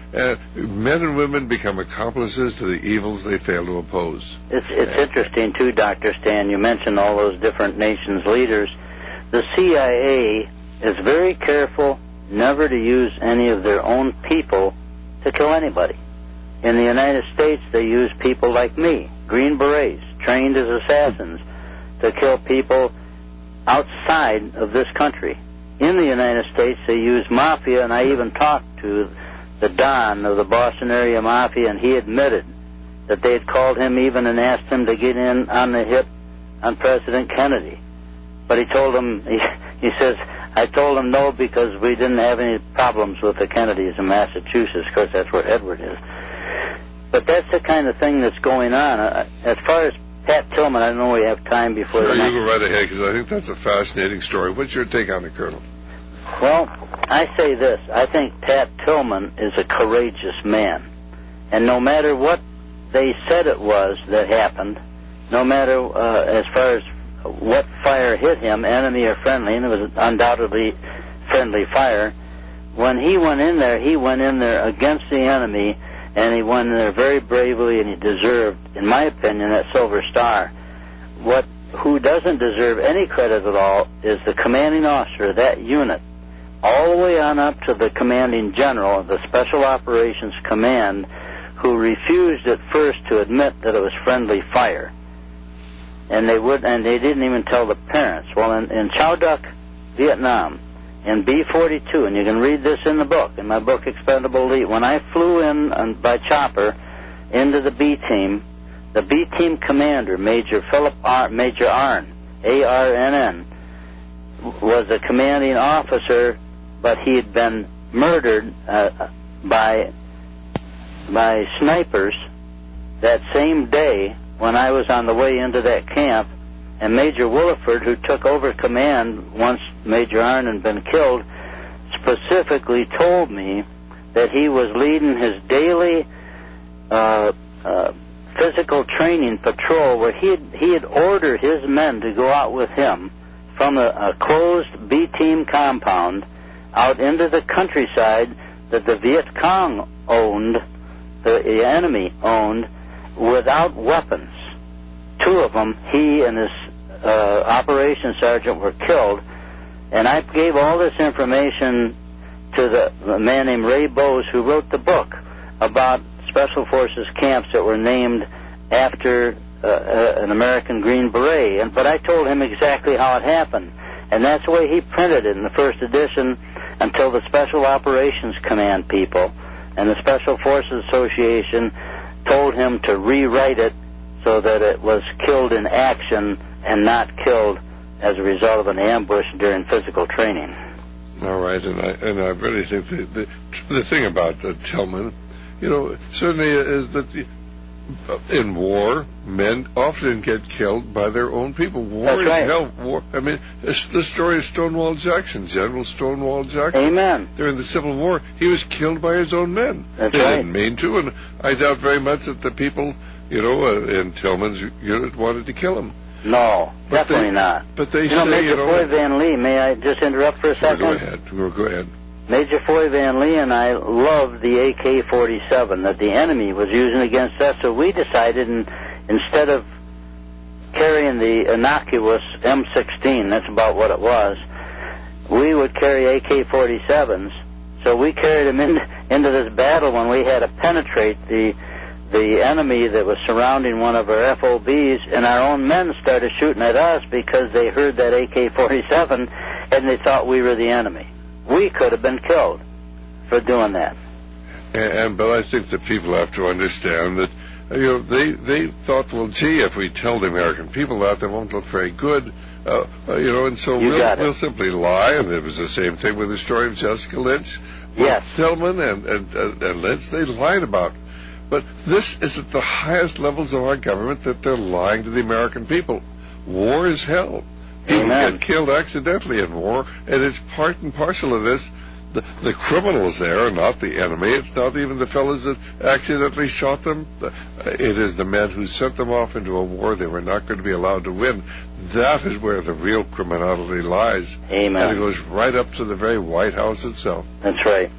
Men and women become accomplices to the evils they fail to oppose. It's interesting, too, Dr. Stan. You mentioned all those different nations' leaders. The CIA is very careful never to use any of their own people to kill anybody. In the United States, they use people like me, Green Berets, trained as assassins, to kill people outside of this country. In the United States, they use mafia, and I even talked to the Don of the Boston area mafia, and he admitted that they had called him even and asked him to get in on the hit on President Kennedy. But he told them, he says, I told him no because we didn't have any problems with the Kennedys in Massachusetts, of course that's where Edward is. But that's the kind of thing that's going on. As far as Pat Tillman. I don't know if we have time before Sure, the next. you go right ahead, because I think that's a fascinating story. What's your take on it, Colonel? Well, I say this. I think Pat Tillman is a courageous man. And no matter what they said it was that happened, no matter as far as what fire hit him, enemy or friendly, and it was undoubtedly friendly fire, when he went in there against the enemy, and he went in there very bravely, and he deserved, in my opinion, that Silver Star. Who doesn't deserve any credit at all is the commanding officer of that unit, all the way on up to the commanding general of the Special Operations Command, who refused at first to admit that it was friendly fire. And they didn't even tell the parents. Well, in Chow Duck, Vietnam, in B-42, and you can read this in the book, in my book, Expendable Elite, when I flew in by chopper into the B-team, the B-team commander, Major Arnn, A-R-N-N, was a commanding officer, but he had been murdered by snipers that same day when I was on the way into that camp. And Major Williford, who took over command once Major Arnn had been killed, specifically told me that he was leading his daily physical training patrol, where he had ordered his men to go out with him from a closed B-team compound out into the countryside that the Viet Cong owned, the enemy owned, without weapons. Two of them, he and his operations sergeant, were killed. And I gave all this information to the man named Ray Bose, who wrote the book about Special Forces camps that were named after an American Green Beret. But I told him exactly how it happened. And that's the way he printed it in the first edition, until the Special Operations Command people and the Special Forces Association told him to rewrite it so that it was killed in action and not killed as a result of an ambush during physical training. All right, and I really think the thing about Tillman, certainly is that in war, men often get killed by their own people. War is hell. War. I mean, the story of Stonewall Jackson, General Stonewall Jackson. Amen. During the Civil War, he was killed by his own men. That's they right. didn't mean to, and I doubt very much that the people, in Tillman's unit wanted to kill him. No, definitely not. But they say, Major Foy Van Lee, may I just interrupt for a second? Go ahead. Major Foy Van Lee and I loved the AK-47 that the enemy was using against us, so we decided, instead of carrying the innocuous M16, that's about what it was, we would carry AK-47s. So we carried them into this battle when we had to penetrate the enemy that was surrounding one of our FOBs, and our own men started shooting at us because they heard that AK-47 and they thought we were the enemy. We could have been killed for doing that. But I think that people have to understand that they thought, well, gee, if we tell the American people that, they won't look very good, and so we'll simply lie. And it was the same thing with the story of Jessica Lynch. Yes. Tillman and Lynch, they lied about. But this is at the highest levels of our government, that they're lying to the American people. War is hell. People get killed accidentally in war, and it's part and parcel of this. The criminals there are not the enemy. It's not even the fellows that accidentally shot them. It is the men who sent them off into a war they were not going to be allowed to win. That is where the real criminality lies. Amen. And it goes right up to the very White House itself. That's right.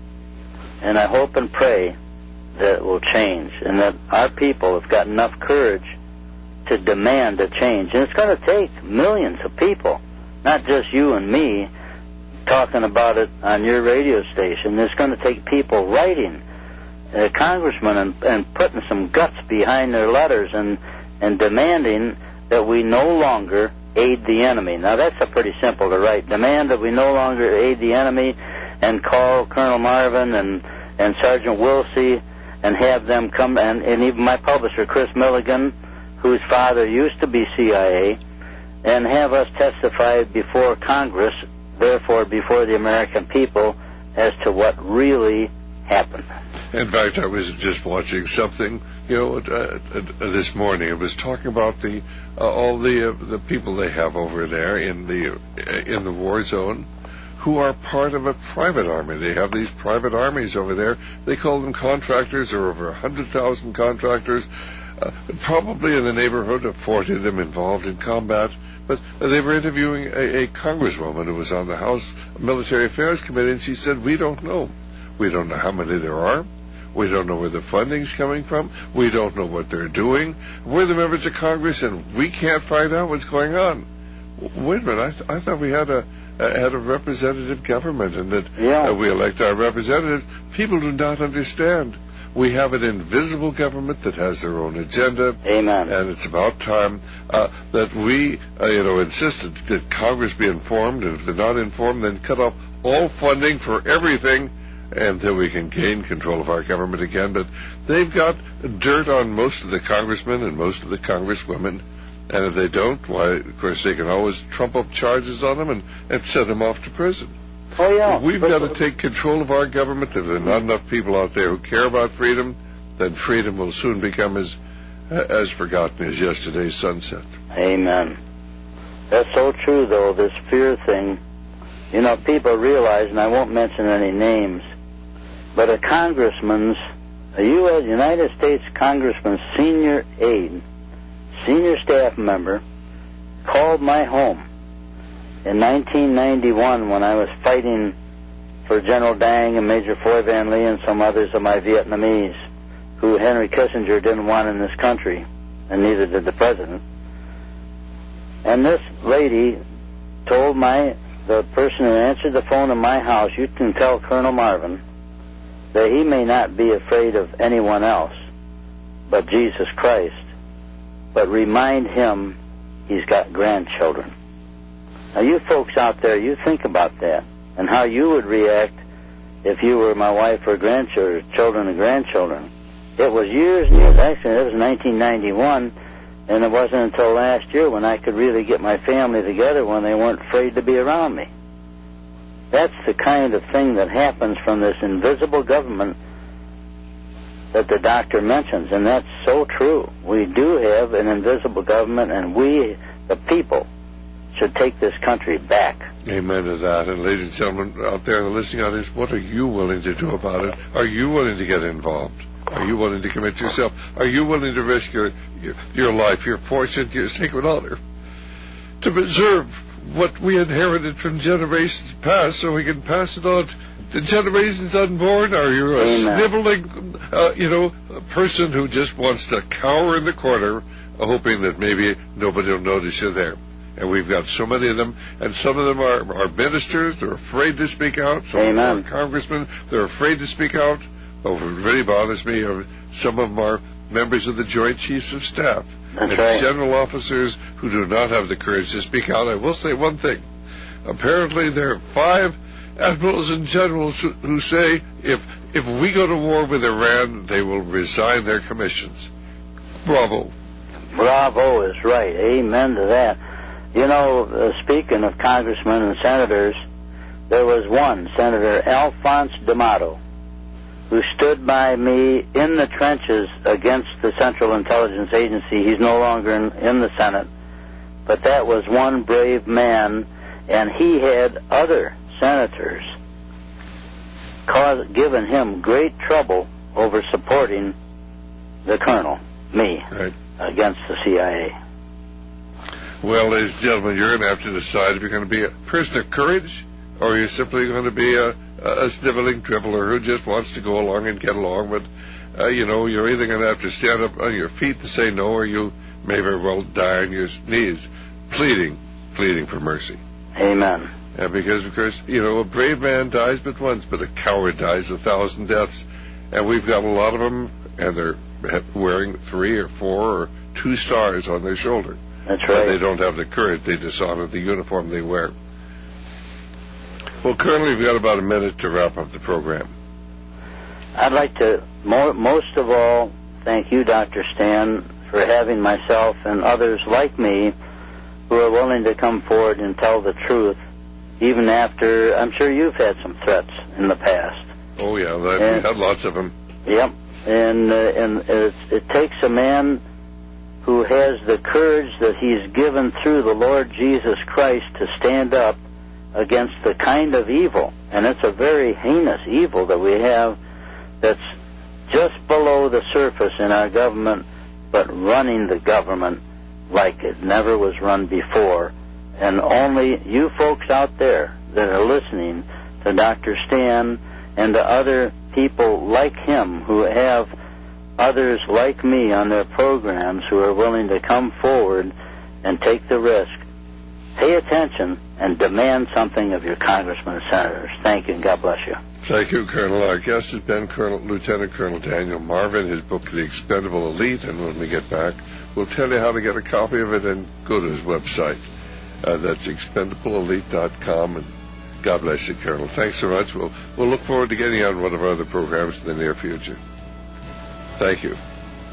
And I hope and pray that it will change, and that our people have got enough courage to demand a change. And it's going to take millions of people, not just you and me talking about it on your radio station. It's going to take people writing, congressmen, and putting some guts behind their letters and demanding that we no longer aid the enemy. Now, that's pretty simple to write. Demand that we no longer aid the enemy, and call Colonel Marvin and Sergeant Wilsey and have them come, and even my publisher, Chris Milligan, whose father used to be CIA, and have us testify before Congress, therefore before the American people, as to what really happened. In fact, I was just watching something, this morning. It was talking about all the people they have over there in the war zone, who are part of a private army. They have these private armies over there. They call them contractors. There are over 100,000 contractors, probably in the neighborhood of 40 of them involved in combat. But they were interviewing a congresswoman who was on the House Military Affairs Committee, and she said, we don't know. We don't know how many there are. We don't know where the funding's coming from. We don't know what they're doing. We're the members of Congress, and we can't find out what's going on. Wait a minute. I thought we had a representative government, and that we elect our representatives. People do not understand. We have an invisible government that has their own agenda. Amen. And it's about time that we, insisted that Congress be informed, and if they're not informed, then cut off all funding for everything until we can gain control of our government again. But they've got dirt on most of the congressmen and most of the congresswomen. And if they don't, why, of course, they can always trump up charges on them and send them off to prison. Oh, yeah. We've got to take control of our government. If there are not enough people out there who care about freedom, then freedom will soon become as forgotten as yesterday's sunset. Amen. That's so true, though, this fear thing. People realize, and I won't mention any names, but a United States Congressman's senior aide, senior staff member, called my home in 1991 when I was fighting for General Dang and Major Foy Van Lee and some others of my Vietnamese who Henry Kissinger didn't want in this country, and neither did the president. And this lady told the person who answered the phone in my house, you can tell Colonel Marvin that he may not be afraid of anyone else but Jesus Christ, but remind him he's got grandchildren. Now, you folks out there, you think about that and how you would react if you were my wife or children and grandchildren. It was years and years. Actually, it was 1991, and it wasn't until last year when I could really get my family together when they weren't afraid to be around me. That's the kind of thing that happens from this invisible government that the doctor mentions, and that's so true. We do have an invisible government, and we, the people, should take this country back. Amen to that. And ladies and gentlemen out there in the listening audience, what are you willing to do about it? Are you willing to get involved? Are you willing to commit yourself? Are you willing to risk your life, your fortune, your sacred honor to preserve what we inherited from generations past so we can pass it on to generations unborn? Are you a sniveling, person who just wants to cower in the corner, hoping that maybe nobody will notice you're there? And we've got so many of them, and some of them are ministers. They're afraid to speak out. Some of them are congressmen. They're afraid to speak out. What really bothers me are some of them are members of the Joint Chiefs of Staff and general officers who do not have the courage to speak out. I will say one thing. Apparently there are 5 admirals and generals who say if we go to war with Iran, they will resign their commissions. Bravo. Bravo is right. Amen to that. Speaking of congressmen and senators, there was one, Senator Alphonse D'Amato, who stood by me in the trenches against the Central Intelligence Agency. He's no longer in the Senate, but that was one brave man, and he had other senators given him great trouble over supporting the colonel, me, against the CIA. Well, ladies and gentlemen, you're going to have to decide if you're going to be a person of courage or you're simply going to be a sniveling dribbler who just wants to go along and get along. But, you're either going to have to stand up on your feet to say no, or you may very well die on your knees, pleading for mercy. Amen. Because, of course, a brave man dies but once, but a coward dies 1,000 deaths. And we've got a lot of them, and they're wearing 3 or 4 or 2 stars on their shoulder. That's right. But they don't have the courage. They dishonor the uniform they wear. Well, currently we've got about a minute to wrap up the program. I'd like to, most of all, thank you, Dr. Stan, for having myself and others like me who are willing to come forward and tell the truth, even after, I'm sure you've had some threats in the past. Oh, yeah, we've had lots of them. Yep. And it takes a man who has the courage that he's given through the Lord Jesus Christ to stand up against the kind of evil, and it's a very heinous evil that we have that's just below the surface in our government, but running the government like it never was run before. And only you folks out there that are listening to Dr. Stan and to other people like him who have others like me on their programs who are willing to come forward and take the risk, pay attention and demand something of your congressmen and senators. Thank you, and God bless you. Thank you, Colonel. Our guest has been Lieutenant Colonel Daniel Marvin, his book, The Expendable Elite, and when we get back, we'll tell you how to get a copy of it and go to his website. That's expendableelite.com, and God bless you, Colonel. Thanks so much. We'll look forward to getting you on one of our other programs in the near future. Thank you.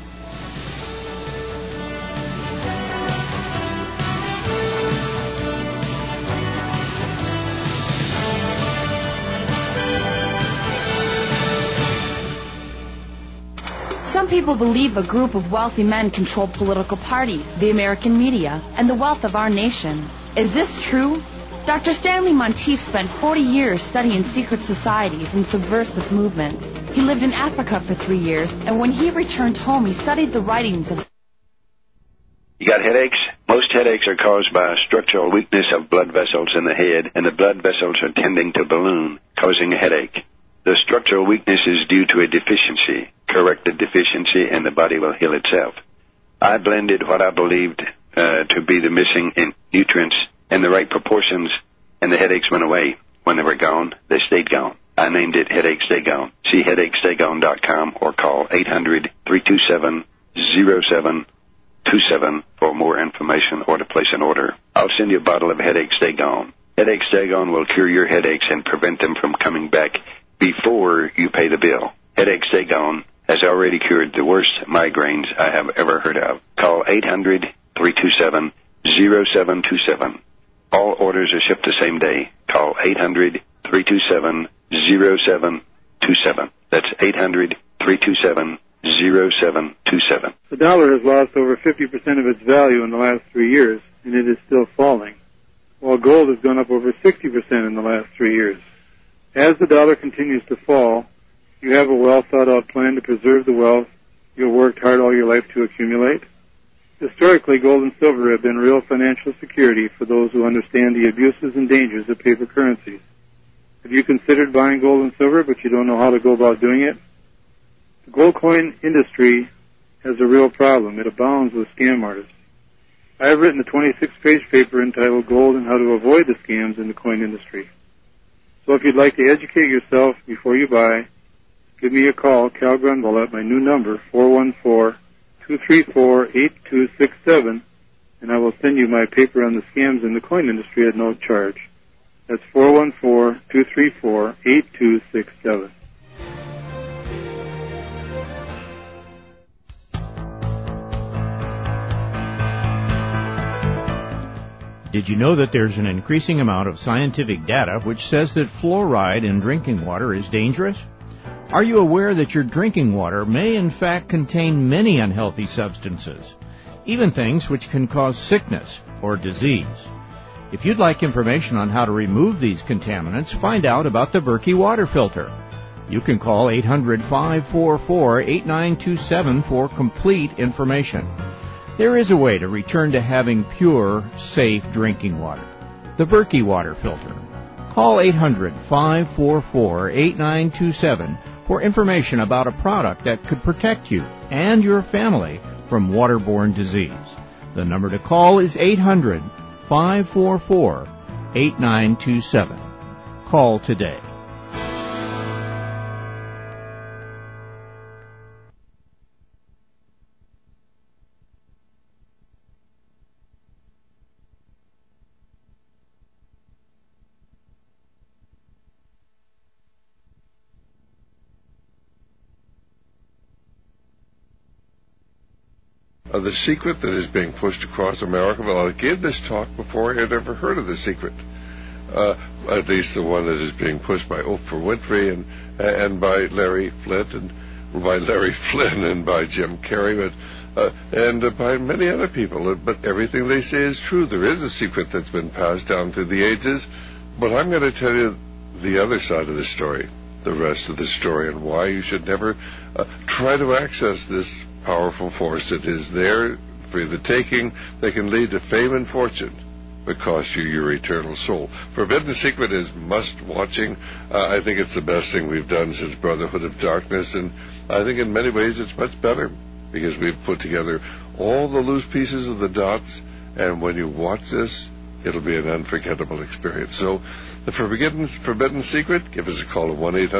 Some people believe a group of wealthy men control political parties, the American media, and the wealth of our nation. Is this true? Dr. Stanley Monteith spent 40 years studying secret societies and subversive movements. He lived in Africa for 3 years, and when he returned home, he studied the writings of... You got headaches? Most headaches are caused by a structural weakness of blood vessels in the head, and the blood vessels are tending to balloon, causing a headache. The structural weakness is due to a deficiency. Correct the deficiency, and the body will heal itself. I blended what I believed to be the missing nutrients in the right proportions, and the headaches went away. When they were gone, they stayed gone. I named it Headache Stay Gone. See headachestaygone.com or call 800-327-0727 for more information or to place an order. I'll send you a bottle of Headache Stay Gone. Headache Stay Gone will cure your headaches and prevent them from coming back before you pay the bill. Headache Stay Gone has already cured the worst migraines I have ever heard of. Call 800-327-0727. All orders are shipped the same day. Call 800-327-0727. That's 800-327-0727. The dollar has lost over 50% of its value in the last 3 years, and it is still falling, while gold has gone up over 60% in the last 3 years. As the dollar continues to fall, you have a well-thought-out plan to preserve the wealth you've worked hard all your life to accumulate. Historically, gold and silver have been real financial security for those who understand the abuses and dangers of paper currencies. Have you considered buying gold and silver, but you don't know how to go about doing it? The gold coin industry has a real problem. It abounds with scam artists. I have written a 26-page paper entitled Gold and How to Avoid the Scams in the Coin Industry. So if you'd like to educate yourself before you buy, give me a call, Cal Grunwald, at my new number, 414-234-8267, and I will send you my paper on the scams in the coin industry at no charge. That's 414-234-8267. Did you know that there's an increasing amount of scientific data which says that fluoride in drinking water is dangerous? Are you aware that your drinking water may in fact contain many unhealthy substances, even things which can cause sickness or disease? If you'd like information on how to remove these contaminants, find out about the Berkey water filter. You can call 800-544-8927 for complete information. There is a way to return to having pure, safe drinking water. The Berkey water filter. Call 800-544-8927 for information about a product that could protect you and your family from waterborne disease. The number to call is 800-544-8927. Call today. The secret that is being pushed across America. Well, I gave this talk before I had ever heard of the secret. At least the one that is being pushed by Oprah Winfrey and by Larry Flynt. And by Larry Flynn and by Jim Carrey, and by many other people. But everything they say is true. There is a secret that's been passed down through the ages. But I'm going to tell you the other side of the story, the rest of the story, and why you should never try to access this powerful force that is there for the taking. They can lead to fame and fortune, but cost you your eternal soul. Forbidden Secret is must-watching. I think it's the best thing we've done since Brotherhood of Darkness, and I think in many ways it's much better because we've put together all the loose pieces of the dots, and when you watch this, it'll be an unforgettable experience. So, the Forbidden Secret, give us a call at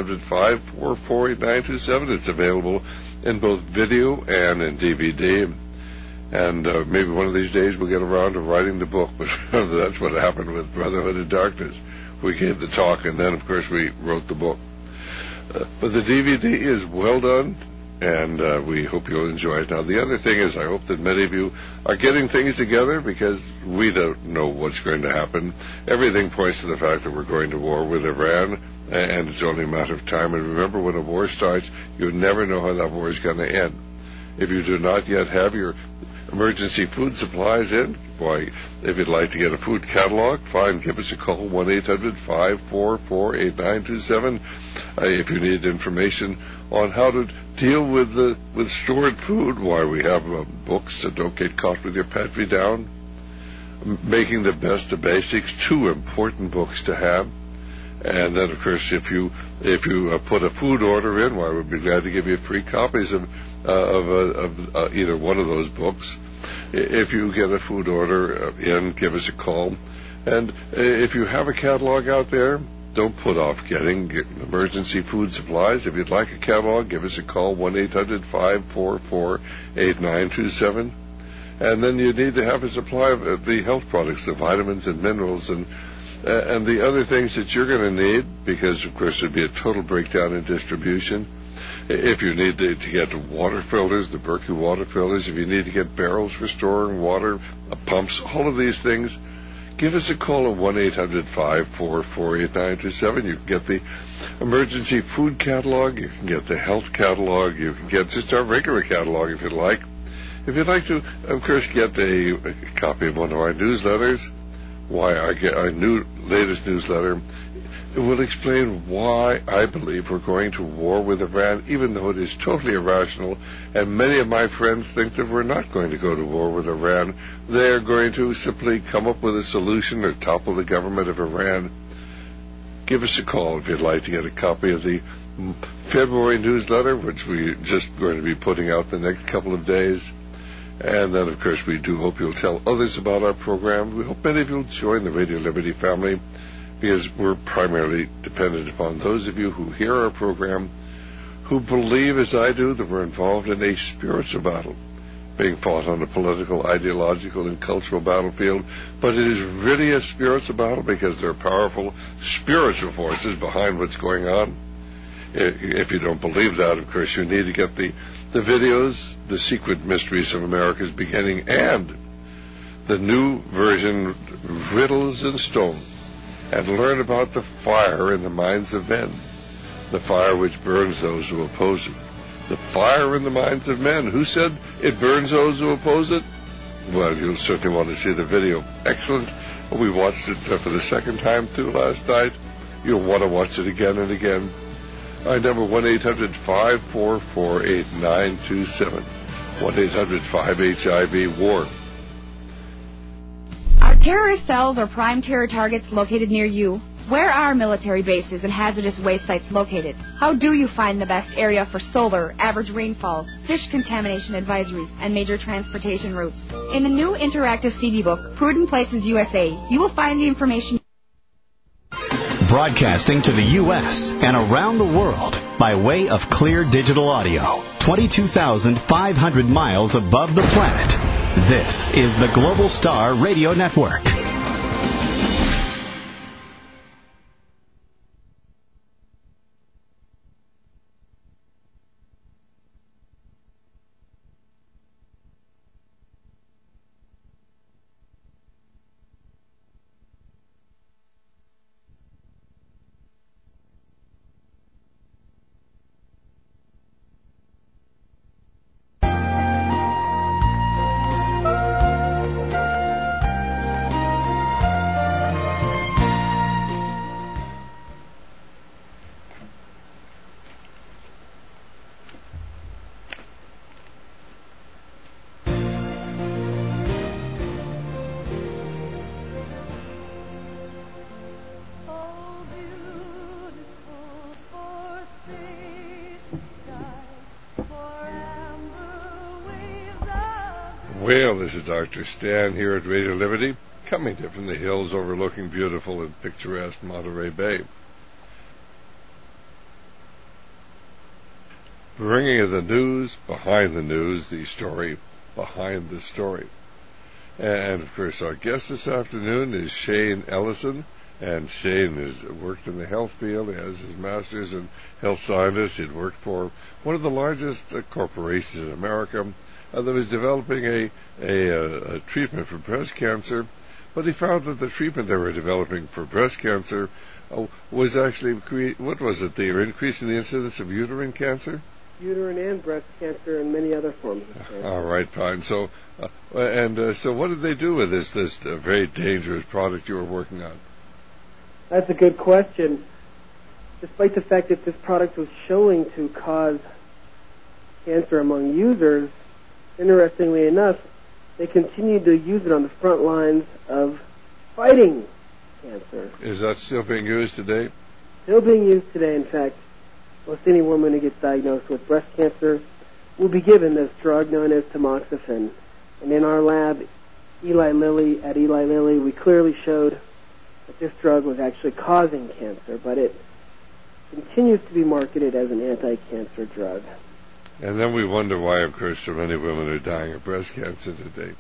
1-800-544-8927. It's available in both video and in DVD. And maybe one of these days we'll get around to writing the book, but that's what happened with Brotherhood of Darkness. We gave the talk, and then, of course, we wrote the book. But the DVD is well done, and we hope you'll enjoy it. Now, the other thing is I hope that many of you are getting things together because we don't know what's going to happen. Everything points to the fact that we're going to war with Iran, and it's only a matter of time. And remember, when a war starts, you never know how that war is going to end. If you do not yet have your emergency food supplies in, why, if you'd like to get a food catalog, fine, give us a call, 1-800-544-8927. If you need information on how to deal with stored food, why, we have books that don't get caught with your pantry down. Making the Best of Basics, 2 important books to have. And then, of course, if you put a food order in, why, we'd be glad to give you free copies of either one of those books. If you get a food order in, give us a call. And if you have a catalog out there, don't put off getting emergency food supplies. If you'd like a catalog, give us a call, 1-800-544-8927. And then you need to have a supply of the health products, the vitamins and minerals, and the other things that you're going to need, because, of course, there'd be a total breakdown in distribution. If you need to get water filters, the Berkey water filters, if you need to get barrels for storing water, pumps, all of these things, give us a call at 1-800-544-8927. You can get the emergency food catalog, you can get the health catalog, you can get just our regular catalog if you'd like. If you'd like to, of course, get a copy of one of our newsletters, why our latest newsletter, it will explain why I believe we're going to war with Iran, even though it is totally irrational, and many of my friends think that we're not going to go to war with Iran. They're going to simply come up with a solution or topple the government of Iran. Give us a call if you'd like to get a copy of the February newsletter, which we're just going to be putting out the next couple of days. And then, of course, we do hope you'll tell others about our program. We hope many of you will join the Radio Liberty family, because we're primarily dependent upon those of you who hear our program, who believe, as I do, that we're involved in a spiritual battle being fought on a political, ideological, and cultural battlefield. But it is really a spiritual battle because there are powerful spiritual forces behind what's going on. If you don't believe that, of course, you need to get the videos, The Secret Mysteries of America's Beginning, and the new version, Riddles in Stone, and learn about the fire in the minds of men, the fire which burns those who oppose it. The fire in the minds of men. Who said it burns those who oppose it? Well, you'll certainly want to see the video. Excellent. We watched it for the second time through last night. You'll want to watch it again and again. Our number, 1-800-544-8927. 1-800-5HIV-WAR. Are terrorist cells or prime terror targets located near you? Where are military bases and hazardous waste sites located? How do you find the best area for solar, average rainfalls, fish contamination advisories, and major transportation routes? In the new interactive CD book, Prudent Places USA, you will find the information. Broadcasting to the U.S. and around the world by way of clear digital audio, 22,500 miles above the planet. This is the Global Star Radio Network. Well, this is Dr. Stan here at Radio Liberty, coming to you from the hills overlooking beautiful and picturesque Monterey Bay. Bringing you the news, the story behind the story. And, of course, our guest this afternoon is Shane Ellison. And Shane has worked in the health field. He has his master's in health science. He'd worked for one of the largest corporations in America that was developing a treatment for breast cancer. But he found that the treatment they were developing for breast cancer was actually, they were increasing the incidence of uterine cancer? Uterine and breast cancer and many other forms of cancer. All right, fine. So, so what did they do with this very dangerous product you were working on? That's a good question. Despite the fact that this product was showing to cause cancer among users, interestingly enough, they continued to use it on the front lines of fighting cancer. Is that still being used today? Still being used today. In fact, most any woman who gets diagnosed with breast cancer will be given this drug known as tamoxifen. And in our lab, Eli Lilly, we clearly showed that this drug was actually causing cancer, but it continues to be marketed as an anti-cancer drug. And then we wonder why, of course, so many women are dying of breast cancer today.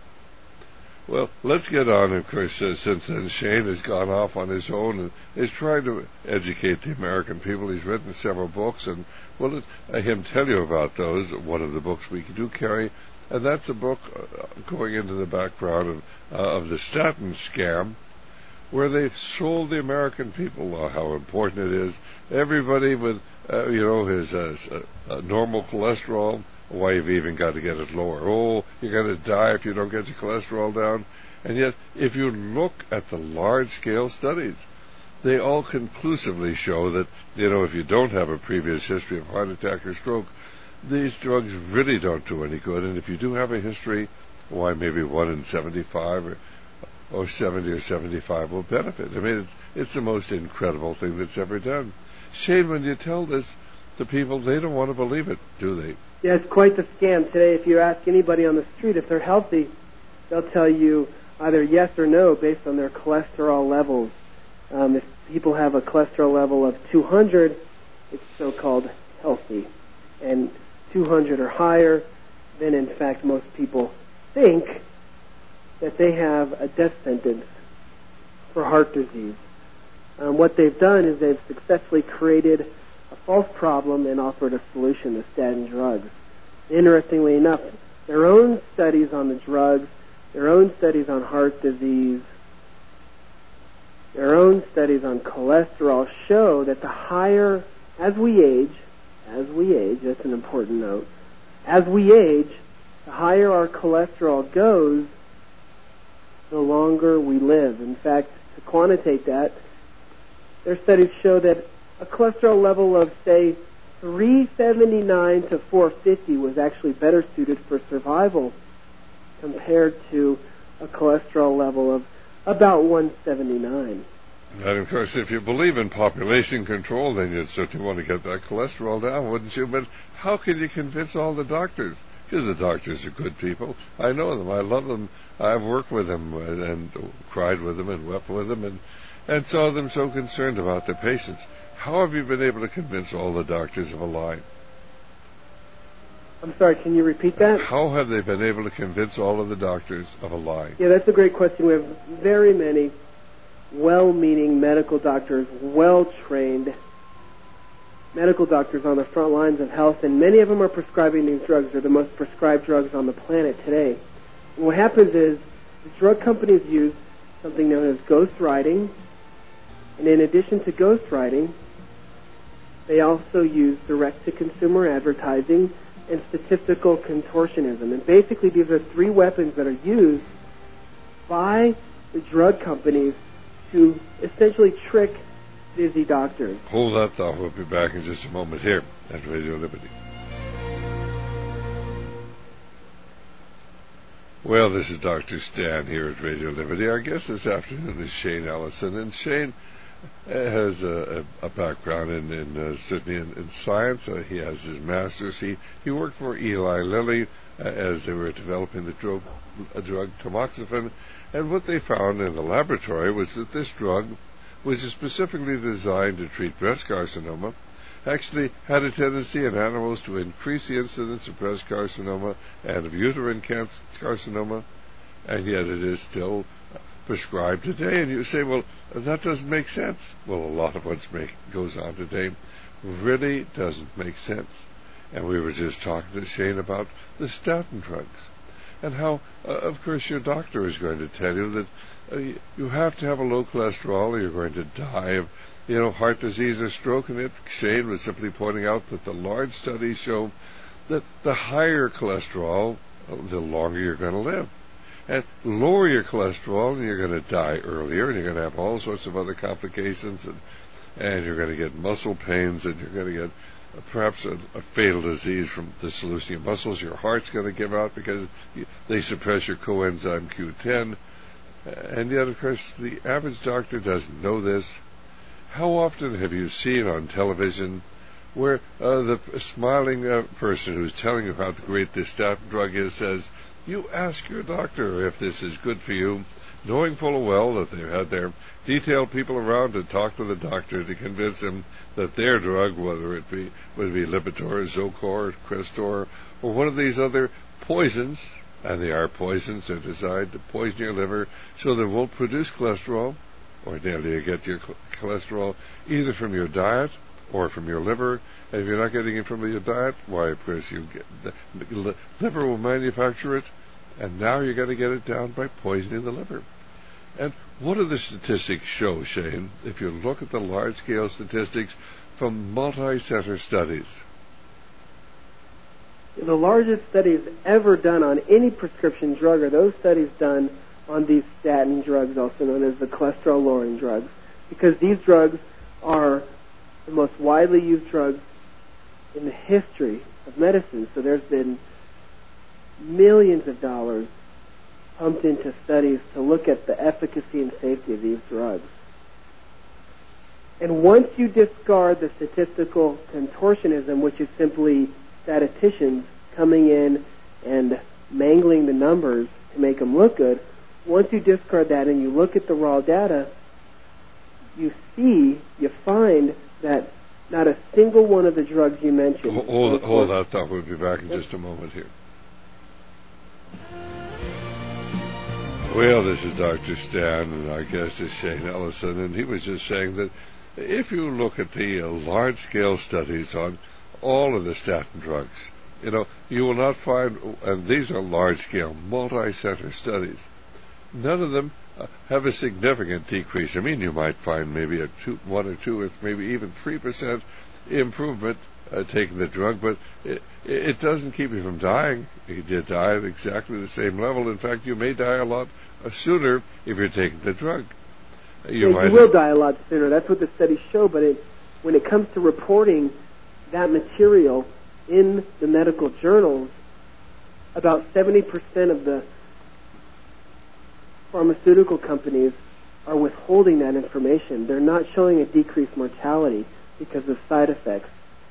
Well, let's get on, of course, since then Shane has gone off on his own and is trying to educate the American people. He's written several books, and we'll let him tell you about those, one of the books we do carry, and that's a book going into the background of the statin scam, where they've sold the American people how important it is. Everybody with, his normal cholesterol, why you've even got to get it lower. Oh, you're going to die if you don't get your cholesterol down. And yet, if you look at the large-scale studies, they all conclusively show that, if you don't have a previous history of heart attack or stroke, these drugs really don't do any good. And if you do have a history, why maybe 1 in 75 or 70 or 75 will benefit. I mean, it's the most incredible thing that's ever done. Shane, when you tell this to people, they don't want to believe it, do they? Yeah, it's quite the scam. Today, if you ask anybody on the street if they're healthy, they'll tell you either yes or no based on their cholesterol levels. If people have a cholesterol level of 200, it's so-called healthy. And 200 or higher, then in fact most people think that they have a death sentence for heart disease. What they've done is they've successfully created a false problem and offered a solution to statin drugs. Interestingly enough, their own studies on the drugs, their own studies on heart disease, their own studies on cholesterol show that the higher, as we age, that's an important note, as we age, the higher our cholesterol goes, the longer we live. In fact, to quantitate that, their studies show that a cholesterol level of, say, 379 to 450 was actually better suited for survival compared to a cholesterol level of about 179. And of course, if you believe in population control, then you'd certainly want to get that cholesterol down, wouldn't you? But how can you convince all the doctors? Because the doctors are good people. I know them. I love them. I've worked with them and cried with them and wept with them and saw them so concerned about their patients. How have you been able to convince all the doctors of a lie? I'm sorry, can you repeat that? How have they been able to convince all of the doctors of a lie? Yeah, that's a great question. We have very many well-meaning medical doctors, well-trained medical doctors on the front lines of health, and many of them are prescribing these drugs. They're the most prescribed drugs on the planet today. And what happens is the drug companies use something known as ghostwriting, and in addition to ghostwriting, they also use direct-to-consumer advertising and statistical contortionism. And basically these are three weapons that are used by the drug companies to essentially trick busy doctors. Hold that thought. We'll be back in just a moment here at Radio Liberty. Well, this is Dr. Stan here at Radio Liberty. Our guest this afternoon is Shane Ellison. And Shane, has a background in Sydney in science. He has his master's. He worked for Eli Lilly as they were developing the drug tamoxifen, and what they found in the laboratory was that this drug, which is specifically designed to treat breast carcinoma, actually had a tendency in animals to increase the incidence of breast carcinoma and of uterine carcinoma, and yet it is still prescribed today. And you say, well, that doesn't make sense. Well, a lot of what goes on today really doesn't make sense. And we were just talking to Shane about the statin drugs and how, of course, your doctor is going to tell you that you have to have a low cholesterol or you're going to die of heart disease or stroke. And Shane was simply pointing out that the large studies show that the higher cholesterol, the longer you're going to live. And lower your cholesterol and you're going to die earlier, and you're going to have all sorts of other complications, and you're going to get muscle pains, and you're going to get perhaps a fatal disease from dissolution of muscles. Your heart's going to give out because they suppress your coenzyme Q10. And yet, of course, the average doctor doesn't know this. How often have you seen on television where the smiling person who's telling you how great this statin drug is says, you ask your doctor if this is good for you, knowing full well that they've had their detailed people around to talk to the doctor to convince him that their drug, whether it would be Lipitor, Zocor, Crestor, or one of these other poisons, and they are poisons, they're designed to poison your liver so they won't produce cholesterol. Ordinarily you get your cholesterol either from your diet or from your liver. And if you're not getting it from your diet, why, of course, the liver will manufacture it, and now you're going to get it down by poisoning the liver. And what do the statistics show, Shane, if you look at the large-scale statistics from multi-center studies? The largest studies ever done on any prescription drug are those studies done on these statin drugs, also known as the cholesterol-lowering drugs, because these drugs are the most widely used drugs in the history of medicine. So there's been millions of dollars pumped into studies to look at the efficacy and safety of these drugs. And once you discard the statistical contortionism, which is simply statisticians coming in and mangling the numbers to make them look good, once you discard that and you look at the raw data, you find that not a single one of the drugs you mentioned... Hold that thought. We'll be back in just a moment here. Well, this is Dr. Stan, and our guest is Shane Ellison, and he was just saying that if you look at the large-scale studies on all of the statin drugs, you will not find, and these are large-scale, multi-center studies, none of them have a significant decrease. I mean, you might find maybe 1 or 2 or maybe even 3% improvement taking the drug, but it doesn't keep you from dying. You die at exactly the same level. In fact, you may die a lot sooner if you're taking the drug. You will die a lot sooner. That's what the studies show, but when it comes to reporting that material in the medical journals, about 70% of the pharmaceutical companies are withholding that information. They're not showing a decreased mortality because of side effects.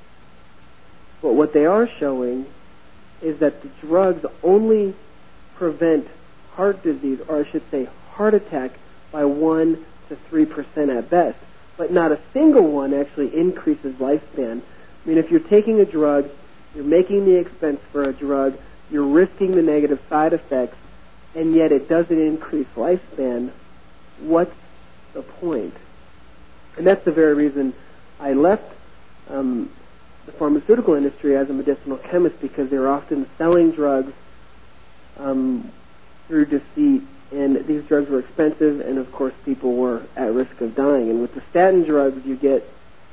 But what they are showing is that the drugs only prevent heart disease, or I should say heart attack, by 1 to 3% at best. But not a single one actually increases lifespan. I mean, if you're taking a drug, you're making the expense for a drug, you're risking the negative side effects, and yet it doesn't increase lifespan, what's the point? And that's the very reason I left the pharmaceutical industry as a medicinal chemist, because they're often selling drugs through deceit, and these drugs were expensive, and of course people were at risk of dying. And with the statin drugs, you get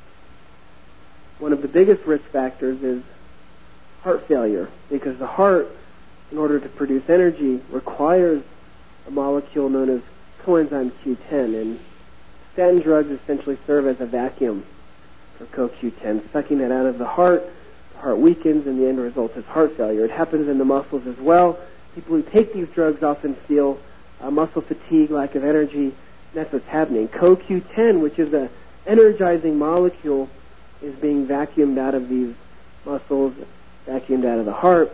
one of the biggest risk factors is heart failure, because the heart, in order to produce energy, requires a molecule known as coenzyme Q10, and statin drugs essentially serve as a vacuum for CoQ10, sucking that out of the heart weakens, and the end result is heart failure. It happens in the muscles as well. People who take these drugs often feel muscle fatigue, lack of energy, That's what's happening. CoQ10, which is an energizing molecule, is being vacuumed out of these muscles, vacuumed out of the heart.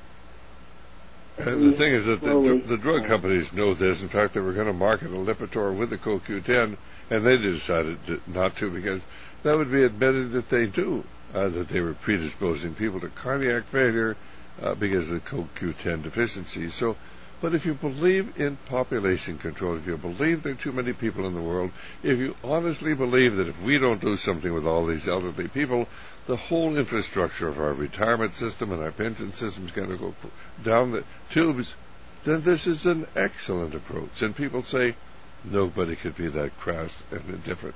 And the thing is that the drug companies know this. In fact, they were going to market a Lipitor with the CoQ10, and they decided not to, because that would be admitting that they do, that they were predisposing people to cardiac failure because of the CoQ10 deficiency. So, but if you believe in population control, if you believe there are too many people in the world, if you honestly believe that if we don't do something with all these elderly people, the whole infrastructure of our retirement system and our pension system is going to go down the tubes, then this is an excellent approach. And people say, nobody could be that crass and indifferent.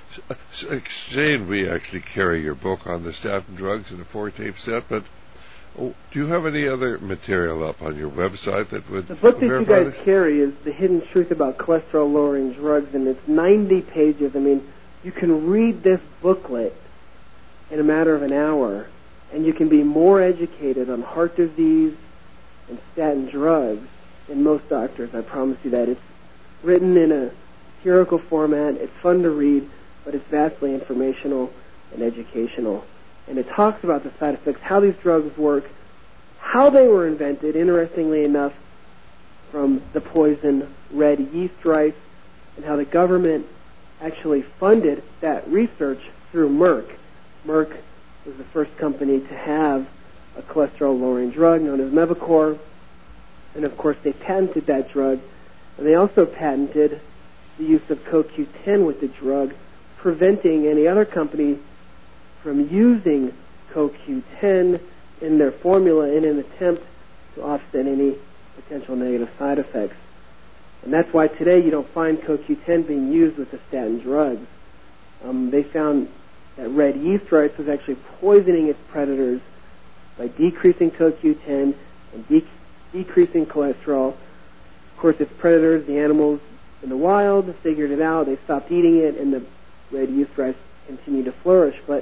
Shane, we actually carry your book on the statin drugs in a 4-tape set, but do you have any other material up on your website that would... The book that you guys carry is The Hidden Truth About Cholesterol-Lowering Drugs, and it's 90 pages. I mean, you can read this booklet in a matter of an hour, and you can be more educated on heart disease and statin drugs than most doctors. I promise you that. It's written in a satirical format. It's fun to read, but it's vastly informational and educational. And it talks about the side effects, how these drugs work, how they were invented, interestingly enough, from the poison red yeast rice, and how the government actually funded that research through Merck. Merck was the first company to have a cholesterol-lowering drug known as Mevacor, and of course they patented that drug, and they also patented the use of CoQ10 with the drug, preventing any other company from using CoQ10 in their formula in an attempt to offset any potential negative side effects. And that's why today you don't find CoQ10 being used with the statin drugs. They found that red yeast rice was actually poisoning its predators by decreasing CoQ10 and decreasing cholesterol. Of course, its predators, the animals in the wild, figured it out. They stopped eating it, and the red yeast rice continued to flourish. But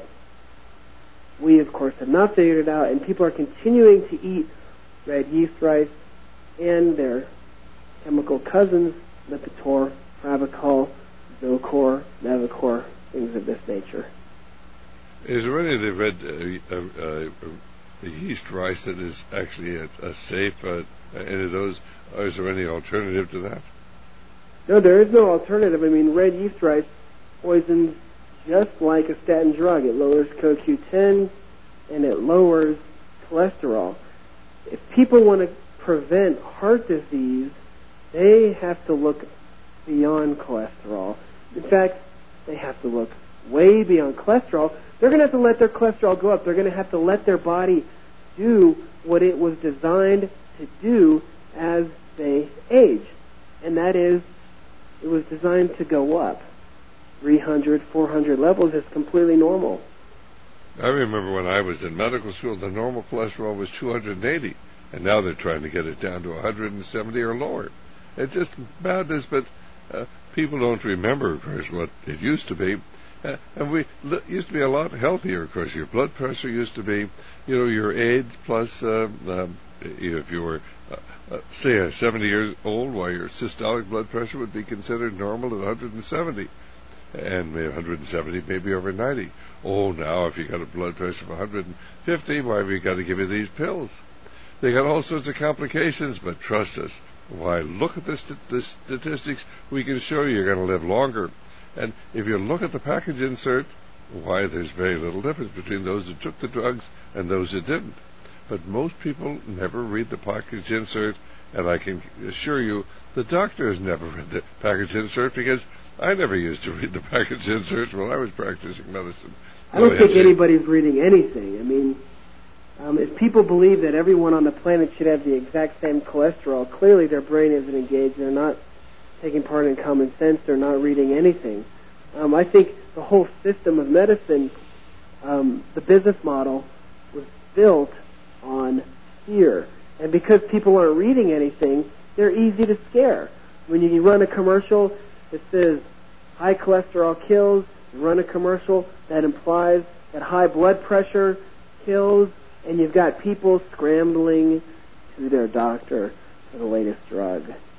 we, of course, have not figured it out, and people are continuing to eat red yeast rice and their chemical cousins, Lipitor, Pravachol, Zocor, Mevacor, things of this nature. Is there any of the red yeast rice that is actually a safe, any of those, or is there any alternative to that? No, there is no alternative. I mean, red yeast rice poisons just like a statin drug. It lowers CoQ10 and it lowers cholesterol. If people want to prevent heart disease, they have to look beyond cholesterol. In fact, they have to look way beyond cholesterol. They're going to have to let their cholesterol go up. They're going to have to let their body do what it was designed to do as they age. And that is, it was designed to go up. 300, 400 levels is completely normal. I remember when I was in medical school, the normal cholesterol was 280, and now they're trying to get it down to 170 or lower. It's just madness, but people don't remember, of course, what it used to be. And we used to be a lot healthier, of course. Your blood pressure used to be, your age plus, if you were, say, 70 years old, why your systolic blood pressure would be considered normal at 170. And 170, maybe over 90. Oh, now if you got a blood pressure of 150, why have we got to give you these pills? They got all sorts of complications, but trust us. Why, look at the statistics. We can show you you're going to live longer. And if you look at the package insert, why, there's very little difference between those who took the drugs and those who didn't. But most people never read the package insert, and I can assure you the doctor has never read the package insert, because I never used to read the package inserts when I was practicing medicine. I don't think anybody's reading anything. I mean, if people believe that everyone on the planet should have the exact same cholesterol, clearly their brain isn't engaged. They're not taking part in common sense. They're not reading anything. I think the whole system of medicine, the business model, was built on fear. And because people aren't reading anything, they're easy to scare. When you run a commercial that says high cholesterol kills, you run a commercial that implies that high blood pressure kills, and you've got people scrambling to their doctor for the latest drug.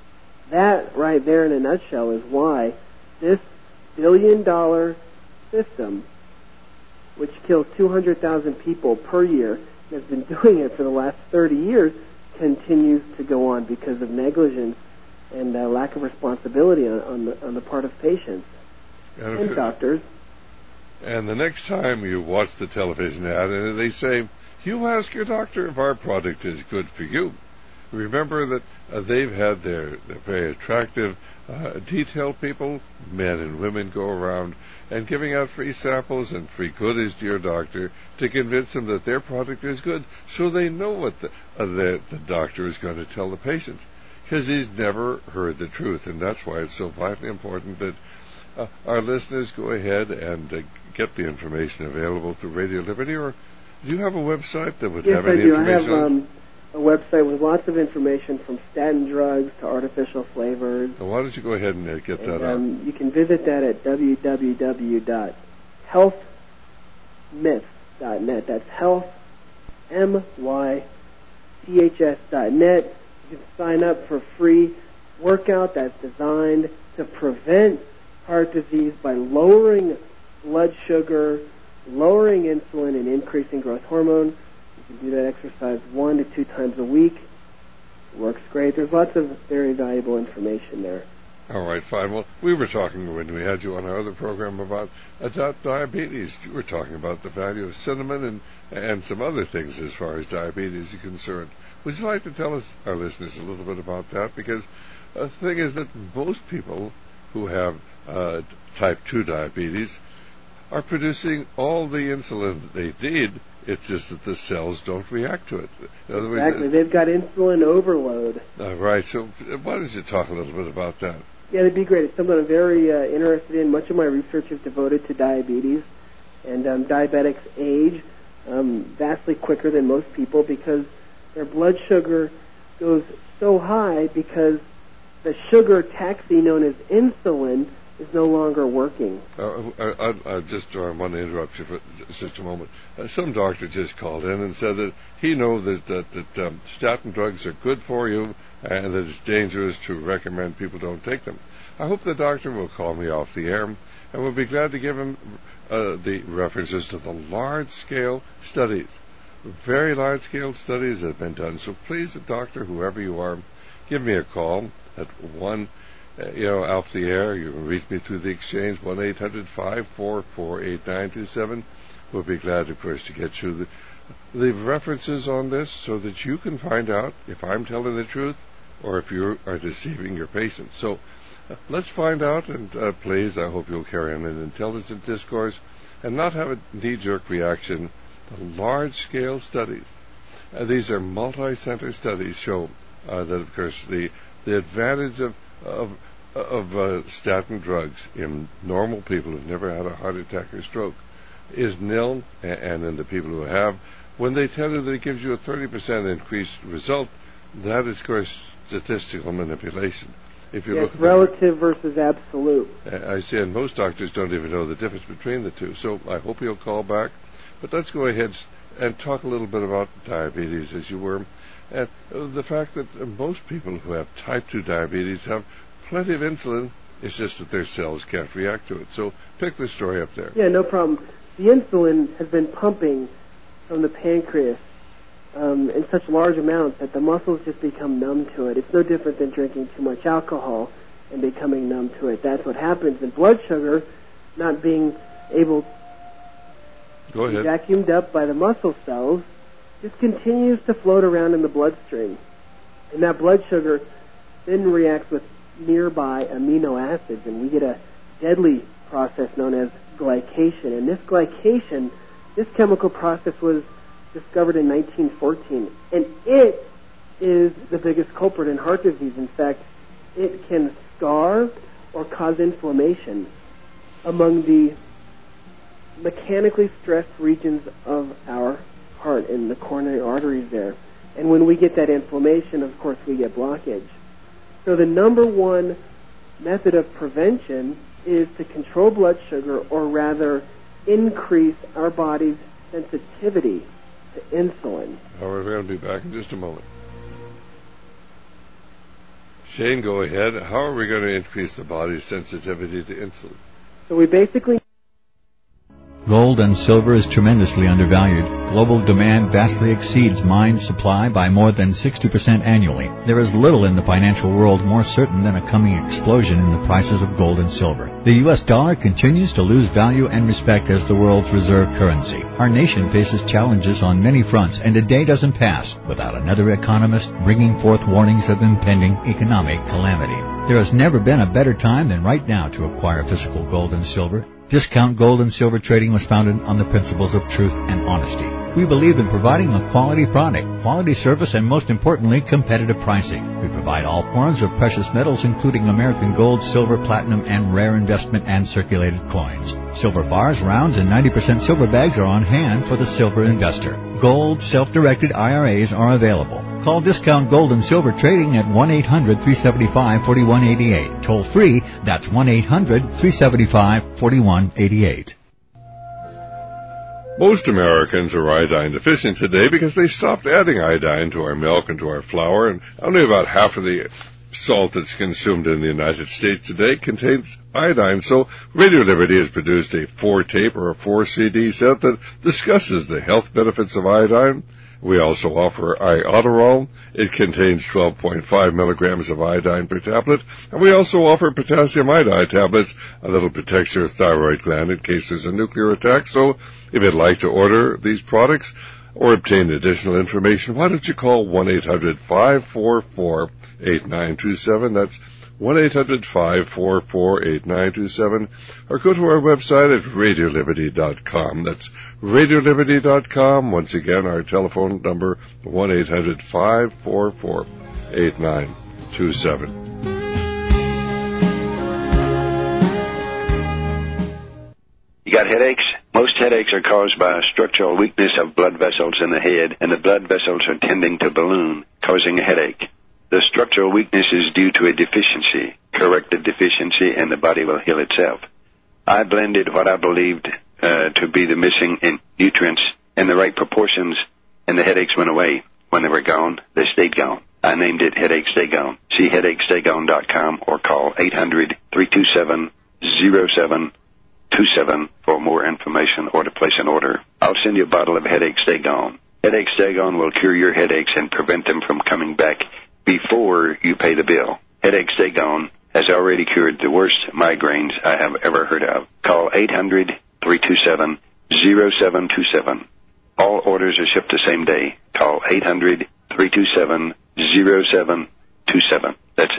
That right there in a nutshell is why this billion-dollar system, which kills 200,000 people per year, and has been doing it for the last 30 years, continues to go on because of negligence and lack of responsibility on the part of patients and doctors. And the next time you watch the television ad and they say, you ask your doctor if our product is good for you, remember that they've had their very attractive, detailed people, men and women, go around and giving out free samples and free goodies to your doctor to convince them that their product is good, so they know what the doctor is going to tell the patient, because he's never heard the truth. And that's why it's so vitally important that our listeners go ahead and get the information available through Radio Liberty. Or do you have a website that would have any information? Yes, I do. I have a website with lots of information, from statin drugs to artificial flavors. Well, why don't you go ahead and get that out? You can visit that at www.healthmyths.net. That's health, MYTHS.net. You can sign up for a free workout that's designed to prevent heart disease by lowering blood sugar, lowering insulin, and increasing growth hormone. You can do that exercise 1 to 2 times a week. It works great. There's lots of very valuable information there. All right, fine. Well, we were talking when we had you on our other program about diabetes. You were talking about the value of cinnamon and some other things as far as diabetes is concerned. Would you like to tell us, our listeners, a little bit about that? Because the thing is that most people who have type 2 diabetes are producing all the insulin that they need. It's just that the cells don't react to it. In other Exactly. words, they've got insulin overload. Right. So why don't you talk a little bit about that? Yeah, that'd be great. It's something I'm very interested in. Much of my research is devoted to diabetes. And diabetics age vastly quicker than most people because their blood sugar goes so high because the sugar taxi known as insulin is no longer working. I just want to interrupt you for just a moment. Some doctor just called in and said that he knows that statin drugs are good for you and that it's dangerous to recommend people don't take them. I hope the doctor will call me off the air, and we'll be glad to give him the references to the large-scale studies, very large-scale studies that have been done. So please, doctor, whoever you are, give me a call at 1. Off the air, you can reach me through the exchange, 1-800-544-8927. We'll be glad, of course, to get you the references on this so that you can find out if I'm telling the truth or if you are deceiving your patients. So let's find out, and please, I hope you'll carry on an intelligent discourse and not have a knee-jerk reaction to large-scale studies. These are multi-center studies show that, of course, the advantage of statin drugs in normal people who've never had a heart attack or stroke is nil, and in the people who have, when they tell you that it gives you a 30% increased result, that is, of course, statistical manipulation. If you look at relative versus absolute. I see, and most doctors don't even know the difference between the two. So I hope you'll call back. But let's go ahead and talk a little bit about diabetes, as you were. And the fact that most people who have type 2 diabetes have plenty of insulin, it's just that their cells can't react to it. So pick the story up there. Yeah, no problem. The insulin has been pumping from the pancreas in such large amounts that the muscles just become numb to it. It's no different than drinking too much alcohol and becoming numb to it. That's what happens. And blood sugar, not being able to be vacuumed up by the muscle cells, just continues to float around in the bloodstream. And that blood sugar then reacts with nearby amino acids, and we get a deadly process known as glycation. And this glycation, this chemical process was discovered in 1914, and it is the biggest culprit in heart disease. In fact, it can scar or cause inflammation among the mechanically stressed regions of our heart and the coronary arteries there. And when we get that inflammation, of course, we get blockage. So the number one method of prevention is to control blood sugar, or rather increase our body's sensitivity to insulin. All right, we're going to be back in just a moment. Shane, go ahead. How are we going to increase the body's sensitivity to insulin? So we basically... Gold and silver is tremendously undervalued. Global demand vastly exceeds mine supply by more than 60% annually. There is little in the financial world more certain than a coming explosion in the prices of gold and silver. The U.S. dollar continues to lose value and respect as the world's reserve currency. Our nation faces challenges on many fronts, and a day doesn't pass without another economist bringing forth warnings of impending economic calamity. There has never been a better time than right now to acquire physical gold and silver. Discount Gold and Silver Trading was founded on the principles of truth and honesty. We believe in providing a quality product, quality service, and most importantly, competitive pricing. We provide all forms of precious metals, including American gold, silver, platinum, and rare investment and circulated coins. Silver bars, rounds, and 90% silver bags are on hand for the silver investor. Gold self-directed IRAs are available. Call Discount Gold and Silver Trading at 1-800-375-4188. Toll free, that's 1-800-375-4188. Most Americans are iodine deficient today because they stopped adding iodine to our milk and to our flour, and only about half of the salt that's consumed in the United States today contains iodine. So Radio Liberty has produced a 4-tape or a 4-CD set that discusses the health benefits of iodine. We also offer Iodoral. It contains 12.5 milligrams of iodine per tablet. And we also offer potassium iodide tablets, a little protects your thyroid gland in case there's a nuclear attack. So if you'd like to order these products or obtain additional information, why don't you call 1-800-544-8927. That's 1-800-544-8927, or go to our website at radioliberty.com. That's radioliberty.com. Once again, our telephone number, 1-800-544-8927. You got headaches? Most headaches are caused by a structural weakness of blood vessels in the head, and the blood vessels are tending to balloon, causing a headache. The structural weakness is due to a deficiency. Correct the deficiency and the body will heal itself. I blended what I believed to be the missing nutrients in the right proportions, and the headaches went away. When they were gone, they stayed gone. I named it Headache Stay Gone. See headachestay-gone.com or call 800-327-0727 for more information or to place an order. I'll send you a bottle of Headache Stay Gone. Headache Stay Gone will cure your headaches and prevent them from coming back before you pay the bill. Headache Stay Gone has already cured the worst migraines I have ever heard of. Call 800-327-0727. All orders are shipped the same day. Call 800-327-0727. That's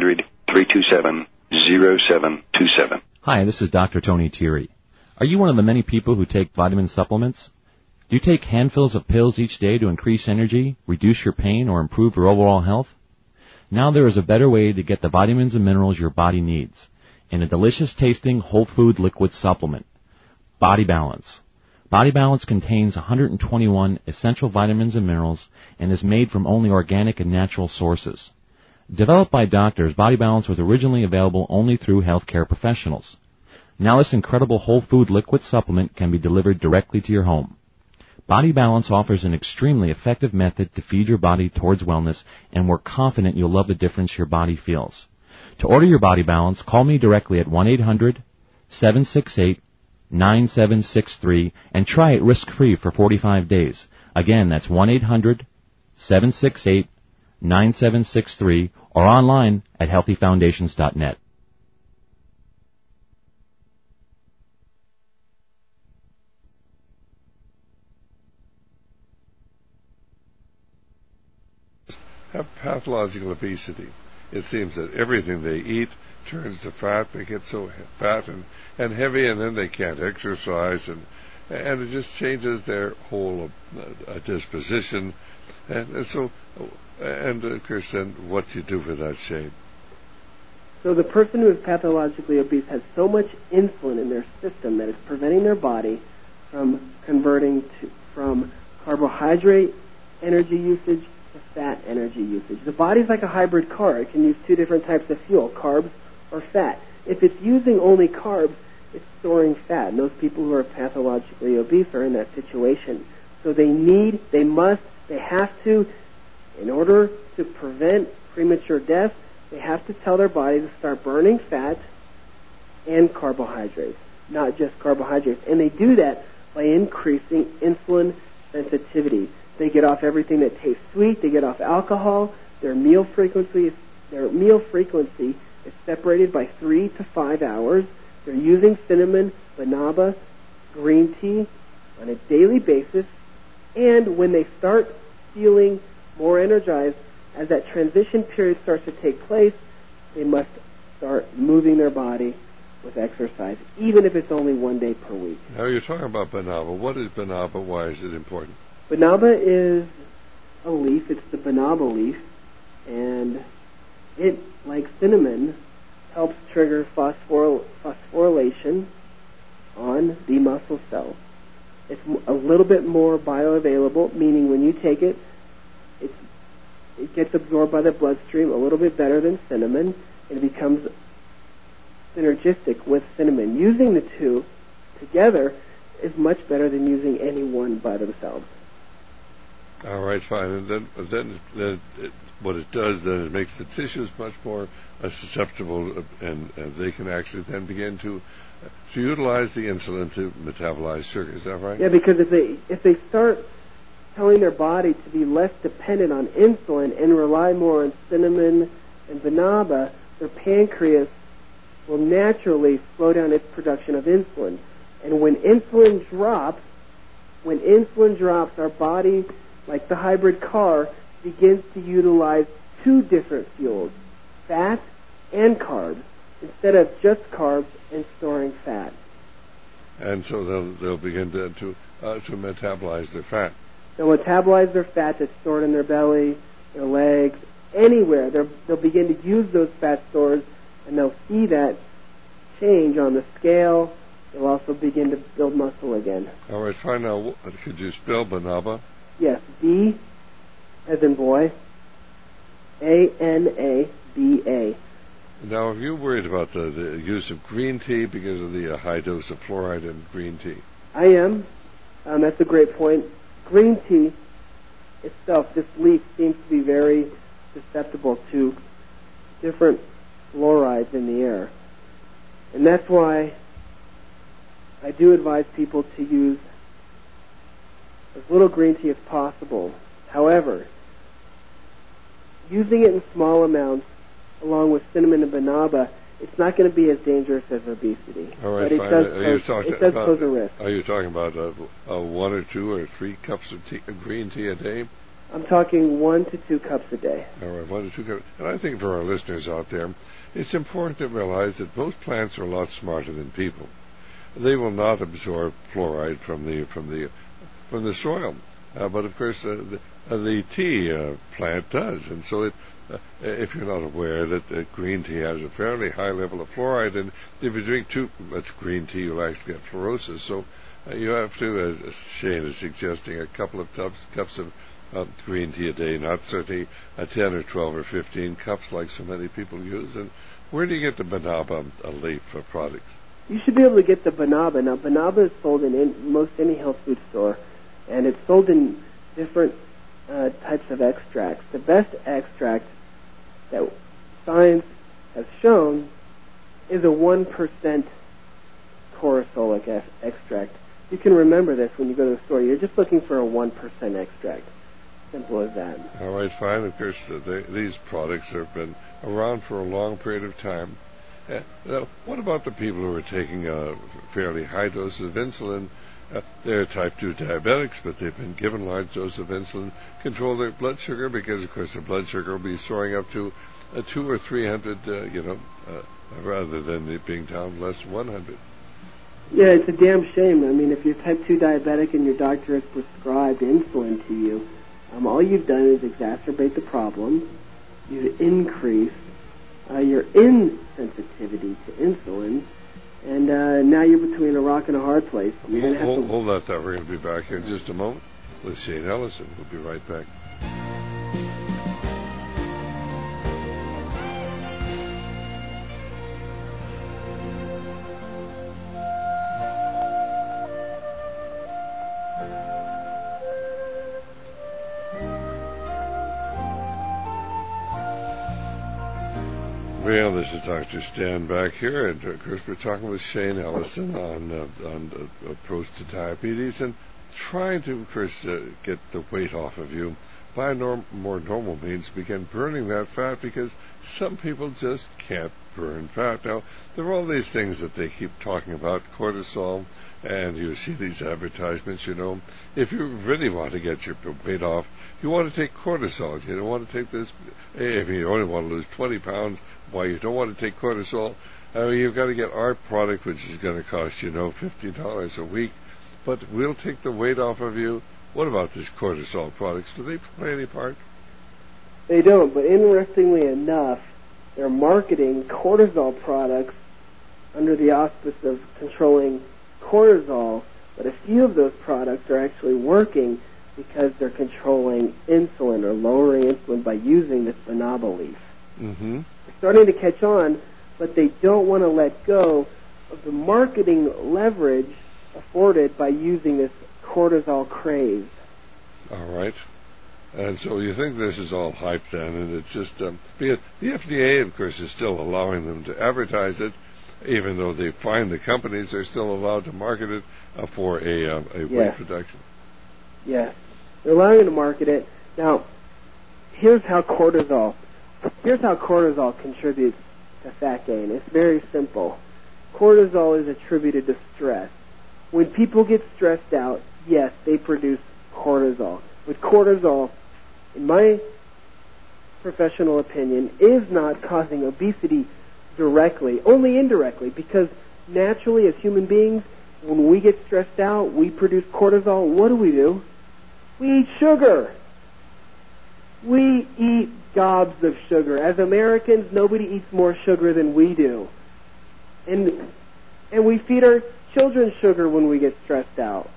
800-327-0727. Hi, this is Dr. Tony Thierry. Are you one of the many people who take vitamin supplements? Do you take handfuls of pills each day to increase energy, reduce your pain, or improve your overall health? Now there is a better way to get the vitamins and minerals your body needs in a delicious-tasting whole food liquid supplement, Body Balance. Body Balance contains 121 essential vitamins and minerals and is made from only organic and natural sources. Developed by doctors, Body Balance was originally available only through healthcare professionals. Now this incredible whole food liquid supplement can be delivered directly to your home. Body Balance offers an extremely effective method to feed your body towards wellness, and we're confident you'll love the difference your body feels. To order your Body Balance, call me directly at 1-800-768-9763 and try it risk-free for 45 days. Again, that's 1-800-768-9763 or online at healthyfoundations.net. Have pathological obesity. It seems that everything they eat turns to fat. They get so fat and heavy, and then they can't exercise, and it just changes their whole disposition. And of course, then what do you do for that, Shane? So the person who is pathologically obese has so much insulin in their system that it's preventing their body from converting from carbohydrate energy usage to fat energy usage. The body's like a hybrid car. It can use two different types of fuel, carbs or fat. If it's using only carbs, it's storing fat. And those people who are pathologically obese are in that situation. So they have to, in order to prevent premature death, They have to tell their body to start burning fat and carbohydrates, not just carbohydrates. And they do that by increasing insulin sensitivity. They get off everything that tastes sweet. They get off alcohol. Their meal frequency is separated by 3 to 5 hours. They're using cinnamon, banaba, green tea on a daily basis. And when they start feeling more energized, as that transition period starts to take place, they must start moving their body with exercise, even if it's only 1 day per week. Now, you're talking about banaba. What is banaba? Why is it important? Banaba is a leaf. It's the banaba leaf. And it, like cinnamon, helps trigger phosphorylation on the muscle cells. It's a little bit more bioavailable, meaning when you take it, it gets absorbed by the bloodstream a little bit better than cinnamon, and it becomes synergistic with cinnamon. Using the two together is much better than using any one by themselves. All right, fine. And then what it does, then it makes the tissues much more susceptible, and they can actually then begin to utilize the insulin to metabolize sugar. Is that right? Yeah, because if they start telling their body to be less dependent on insulin and rely more on cinnamon and banaba, their pancreas will naturally slow down its production of insulin. And when insulin drops, our body, like the hybrid car, begins to utilize two different fuels, fat and carbs, instead of just carbs and storing fat. And so they'll begin to metabolize their fat. They'll metabolize their fat that's stored in their belly, their legs, anywhere. They'll begin to use those fat stores, and they'll see that change on the scale. They'll also begin to build muscle again. All right, fine. Now, could you spell banaba? Yes, B as in boy, A-N-A-B-A. Now, are you worried about the use of green tea because of the high dose of fluoride in green tea? I am. That's a great point. Green tea itself, this leaf, seems to be very susceptible to different fluorides in the air. And that's why I do advise people to use as little green tea as possible. However, using it in small amounts, along with cinnamon and banaba, it's not going to be as dangerous as obesity. All right, but fine. It does pose a risk. Are you talking about 1 or 2 or 3 cups of green tea a day? I'm talking 1 to 2 cups a day. All right, 1 to 2 cups. And I think for our listeners out there, it's important to realize that most plants are a lot smarter than people. They will not absorb fluoride from the soil, but of course the tea plant does, and so if you're not aware that green tea has a fairly high level of fluoride, and if you drink too much green tea, you'll actually get fluorosis. So you have to, as Shane is suggesting, a couple of cups of green tea a day, not certainly 10 or 12 or 15 cups like so many people use. And where do you get the banaba leaf products? You should be able to get the banaba. Now, banaba is sold in most any health food store, and it's sold in different types of extracts. The best extract that science has shown is a 1% corosolic extract. You can remember this when you go to the store. You're just looking for a 1% extract. Simple as that. All right, fine. Of course, these products have been around for a long period of time. Now, what about the people who are taking fairly high doses of insulin? They're type 2 diabetics, but they've been given large doses of insulin, control their blood sugar, because, of course, the blood sugar will be soaring up to 200 or 300, rather than it being down less than 100. Yeah, it's a damn shame. I mean, if you're type 2 diabetic and your doctor has prescribed insulin to you, all you've done is exacerbate the problem. You've increased your insensitivity to insulin, and now you're between a rock and a hard place. You're going to have to hold that thought. We're going to be back here in just a moment with Shane Ellison. We'll be right back. Well, this is Dr. Stan back here, and of course we're talking with Shane Ellison on approach to diabetes and trying to, of course, get the weight off of you by more normal means. Begin burning that fat, because some people just can't burn fat. Now, there are all these things that they keep talking about, cortisol, and you see these advertisements, you know. If you really want to get your weight off, you want to take cortisol. You don't want to take this. If you only want to lose 20 pounds, why you don't want to take cortisol? I mean, you've got to get our product, which is going to cost, you know, $50 a week. But we'll take the weight off of you. What about these cortisol products? Do they play any part? They don't, but interestingly enough, they're marketing cortisol products under the auspice of controlling cortisol, but a few of those products are actually working because they're controlling insulin or lowering insulin by using this banaba leaf. Mm-hmm. They're starting to catch on, but they don't want to let go of the marketing leverage afforded by using this cortisol craze. All right. And so you think this is all hype then, and it's just, the FDA, of course, is still allowing them to advertise it, even though they find the companies are still allowed to market it for a weight reduction. Yes. They're allowing them to market it. Now, here's how cortisol contributes to fat gain. It's very simple. Cortisol is attributed to stress. When people get stressed out, yes, they produce cortisol. But cortisol, in my professional opinion, is not causing obesity directly, only indirectly, because naturally as human beings, when we get stressed out, we produce cortisol. What do? We eat sugar. We eat gobs of sugar. As Americans, nobody eats more sugar than we do. And we feed our children sugar when we get stressed out.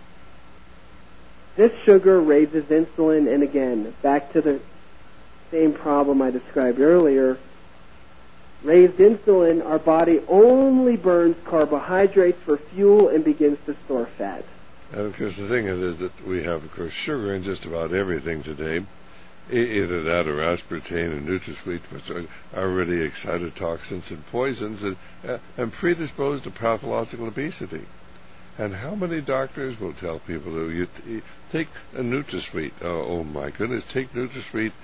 This sugar raises insulin, and again, back to the same problem I described earlier. Raised insulin, our body only burns carbohydrates for fuel and begins to store fat. And of course, the thing is that we have, of course, sugar in just about everything today. Either that or aspartame and NutraSweet, which are really excitotoxins and poisons and predisposed to pathological obesity. And how many doctors will tell people to take a NutraSweet? Oh my goodness, take NutraSweet.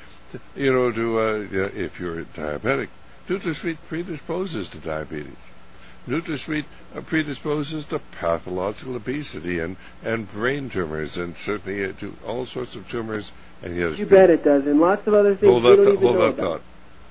If you're diabetic, NutraSweet predisposes to diabetes. NutraSweet predisposes to pathological obesity and brain tumors, and certainly to all sorts of tumors. And yet, you bet it does, and lots of other things we don't even know about.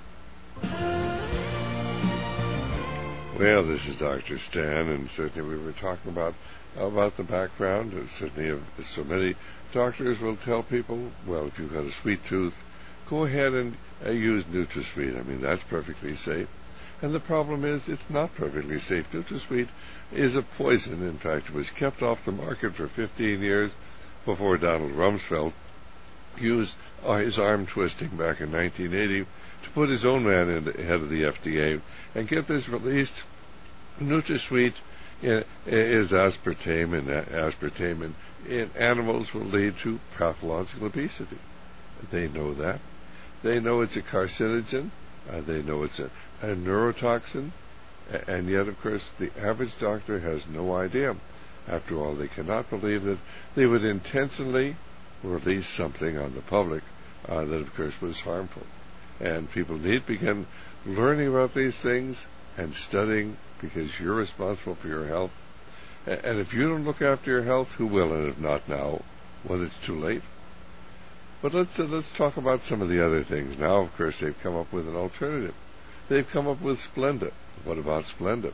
Well, this is Dr. Stan, and certainly we were talking about the background. Certainly, so many doctors will tell people, well, if you've got a sweet tooth, go ahead and use NutraSweet. I mean, that's perfectly safe. And the problem is, it's not perfectly safe. NutraSweet is a poison. In fact, it was kept off the market for 15 years before Donald Rumsfeld used his arm twisting back in 1980 to put his own man in the head of the FDA and get this released. NutraSweet is aspartame, and aspartame in animals will lead to pathological obesity. They know that. They know it's a carcinogen. They know it's a neurotoxin. And yet, of course, the average doctor has no idea. After all, they cannot believe that they would intentionally release something on the public that, of course, was harmful. And people need to begin learning about these things and studying, because you're responsible for your health. And if you don't look after your health, who will? And if not now, when it's too late. But let's talk about some of the other things. Now, of course, they've come up with an alternative. They've come up with Splenda. What about Splenda?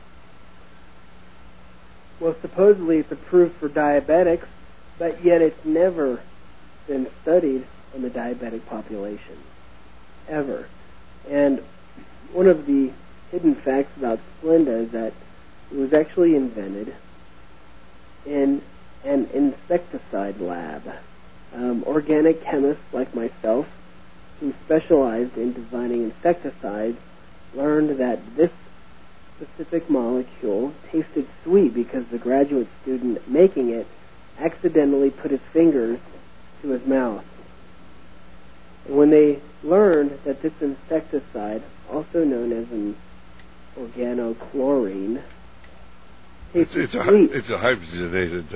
Well, supposedly it's approved for diabetics, but yet it's never been studied in the diabetic population, ever. And one of the hidden facts about Splenda is that it was actually invented in an insecticide lab. Organic chemists like myself, who specialized in designing insecticides, learned that this specific molecule tasted sweet because the graduate student making it accidentally put his fingers to his mouth. And when they learned that this insecticide, also known as an organochlorine, it's a hydrogenated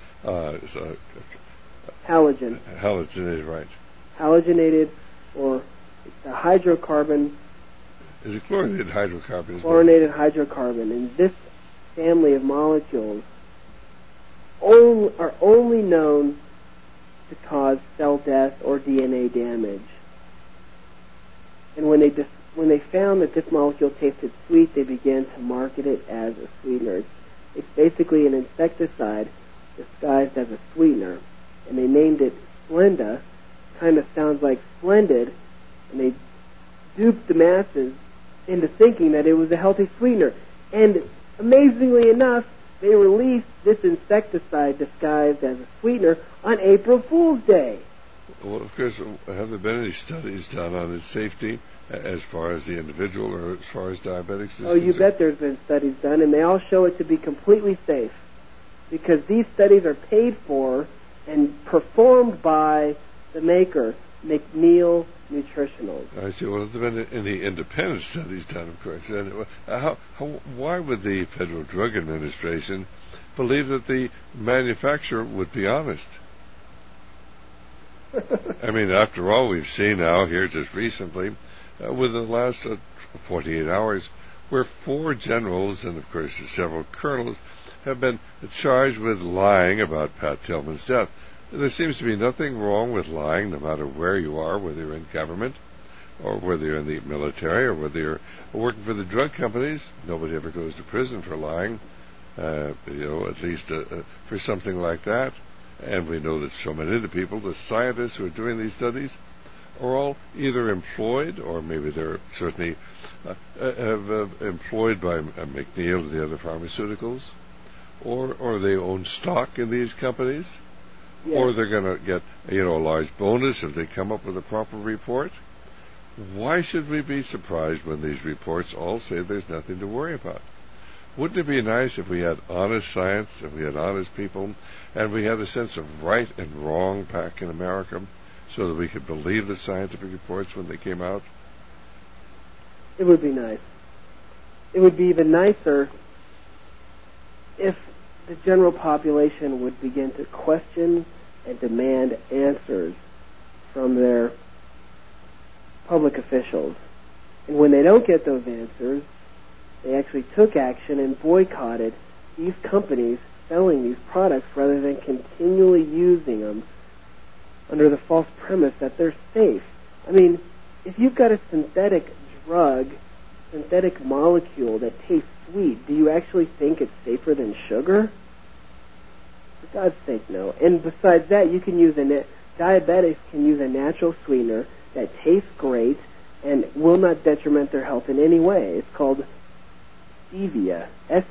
halogen. Halogenated, right. Halogenated, or it's a hydrocarbon. Is it chlorinated hydrocarbon? Chlorinated hydrocarbon. And this family of molecules are only known to cause cell death or DNA damage. And when they found that this molecule tasted sweet, they began to market it as a sweetener. It's basically an insecticide disguised as a sweetener. And they named it Splenda. Kind of sounds like splendid. And they duped the masses into thinking that it was a healthy sweetener. And amazingly enough, they released this insecticide disguised as a sweetener on April Fool's Day. Well, of course, have there been any studies done on its safety as far as the individual or as far as diabetics? Oh, you bet there's been studies done, and they all show it to be completely safe. Because these studies are paid for and performed by the maker, McNeil Nutritionals. I see. Well, have there been any independent studies done, of course? And why would the Federal Drug Administration believe that the manufacturer would be honest? I mean, after all, we've seen now here just recently, within the last 48 hours, where 4 generals and, of course, several colonels have been charged with lying about Pat Tillman's death. There seems to be nothing wrong with lying, no matter where you are, whether you're in government or whether you're in the military or whether you're working for the drug companies. Nobody ever goes to prison for lying, at least for something like that. And we know that so many of the people, the scientists who are doing these studies, are all either employed, or maybe they're certainly employed by McNeil and the other pharmaceuticals, or they own stock in these companies, yes. Or they're going to get a large bonus if they come up with a proper report. Why should we be surprised when these reports all say there's nothing to worry about? Wouldn't it be nice if we had honest science, if we had honest people, and we had a sense of right and wrong back in America, so that we could believe the scientific reports when they came out? It would be nice. It would be even nicer if the general population would begin to question and demand answers from their public officials. And when they don't get those answers, they actually took action and boycotted these companies selling these products rather than continually using them under the false premise that they're safe. I mean, if you've got a synthetic drug, synthetic molecule that tastes sweet, do you actually think it's safer than sugar? For God's sake, no. And besides that, you can use diabetics can use a natural sweetener that tastes great and will not detriment their health in any way. It's called stevia,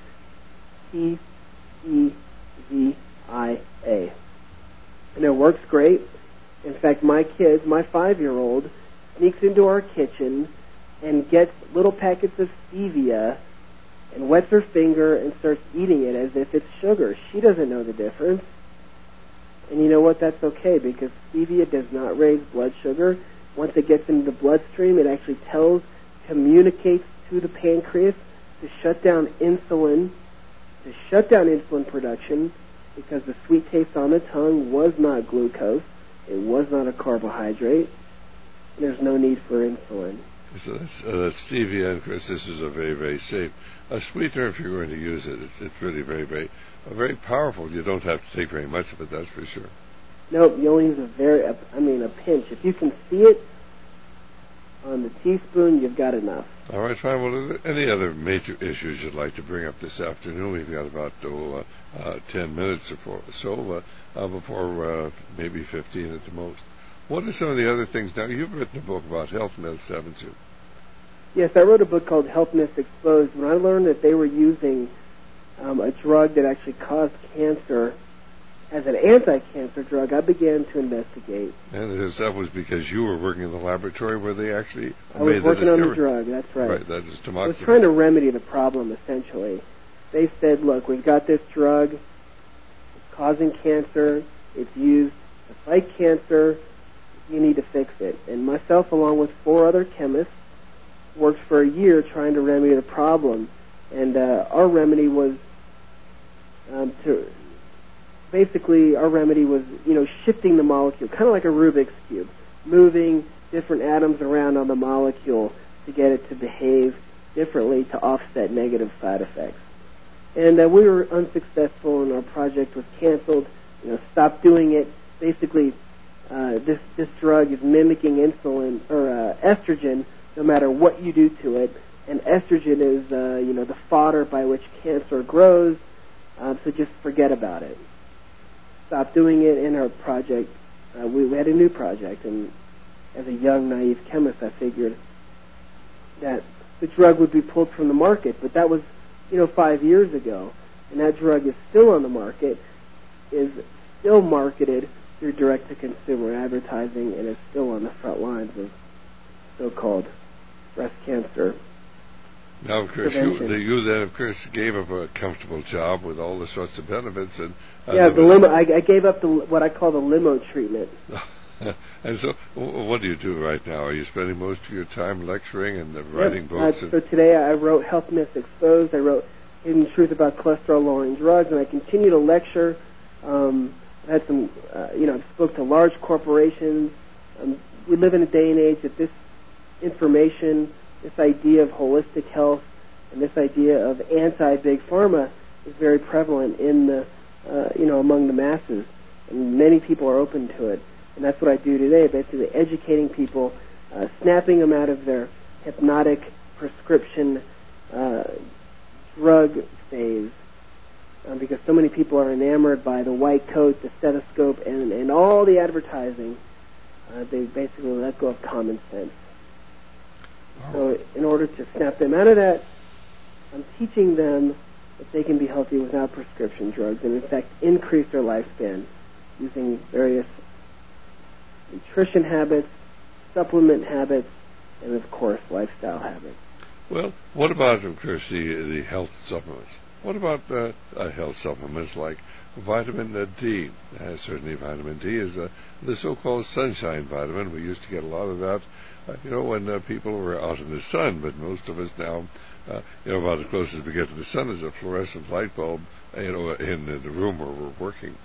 S-T-E-V-I-A. And it works great. In fact, my 5-year-old, sneaks into our kitchen and gets little packets of stevia and wets her finger and starts eating it as if it's sugar. She doesn't know the difference. And you know what? That's okay, because stevia does not raise blood sugar. Once it gets into the bloodstream, it actually communicates to the pancreas to shut down insulin production, because the sweet taste on the tongue was not glucose. It was not a carbohydrate. There's no need for insulin. So that's stevia, and of course this is a very, very safe sweetener if you're going to use it. It's really very, very, very powerful. You don't have to take very much of it, that's for sure. Nope, you only use a pinch. If you can see it on the teaspoon, you've got enough. All right, fine. Well, are there any other major issues you'd like to bring up this afternoon? We've got about 10 minutes or so, before maybe 15 at the most. What are some of the other things? Now, you've written a book about health myths, haven't you? Yes, I wrote a book called Health Myths Exposed. When I learned that they were using a drug that actually caused cancer as an anti-cancer drug, I began to investigate. And that was because you were working in the laboratory where they actually made the discovery. I was working on the drug, that's right. Right, that is tamoxifen. I was trying to remedy the problem, essentially. They said, look, we've got this drug, it's causing cancer, it's used to fight cancer, you need to fix it. And myself, along with 4 other chemists, worked for a year trying to remedy the problem. And our remedy was shifting the molecule, kind of like a Rubik's Cube, moving different atoms around on the molecule to get it to behave differently to offset negative side effects. And we were unsuccessful, and our project was canceled. Stopped doing it. Basically, this drug is mimicking insulin or estrogen, no matter what you do to it. And estrogen is, the fodder by which cancer grows. So just forget about it. Stopped doing it in our project. We had a new project, and as a young, naive chemist, I figured that the drug would be pulled from the market. But that was, 5 years ago, and that drug is still on the market, is still marketed through direct-to-consumer advertising, and is still on the front lines of so-called breast cancer. Now, of course, you then, of course, gave up a comfortable job with all the sorts of benefits, and I gave up what I call the limo treatment. And so, what do you do right now? Are you spending most of your time lecturing and writing books? So today I wrote Health Myths Exposed. I wrote Hidden Truth About Cholesterol-Lowering Drugs, and I continue to lecture. I had some, I spoke to large corporations. We live in a day and age that this information, this idea of holistic health, and this idea of anti-big pharma is very prevalent in the, among the masses, and many people are open to it. And that's what I do today, basically educating people, snapping them out of their hypnotic prescription drug phase, because so many people are enamored by the white coat, the stethoscope, and all the advertising. They basically let go of common sense. So in order to snap them out of that, I'm teaching them that they can be healthy without prescription drugs, and in fact increase their lifespan using various nutrition habits, supplement habits, and of course lifestyle habits. Well, what about, of course, the health supplements? What about health supplements like vitamin D? Certainly vitamin D is the so-called sunshine vitamin. We used to get a lot of that, when people were out in the sun, but most of us now, about as close as we get to the sun is a fluorescent light bulb, in the room where we're working.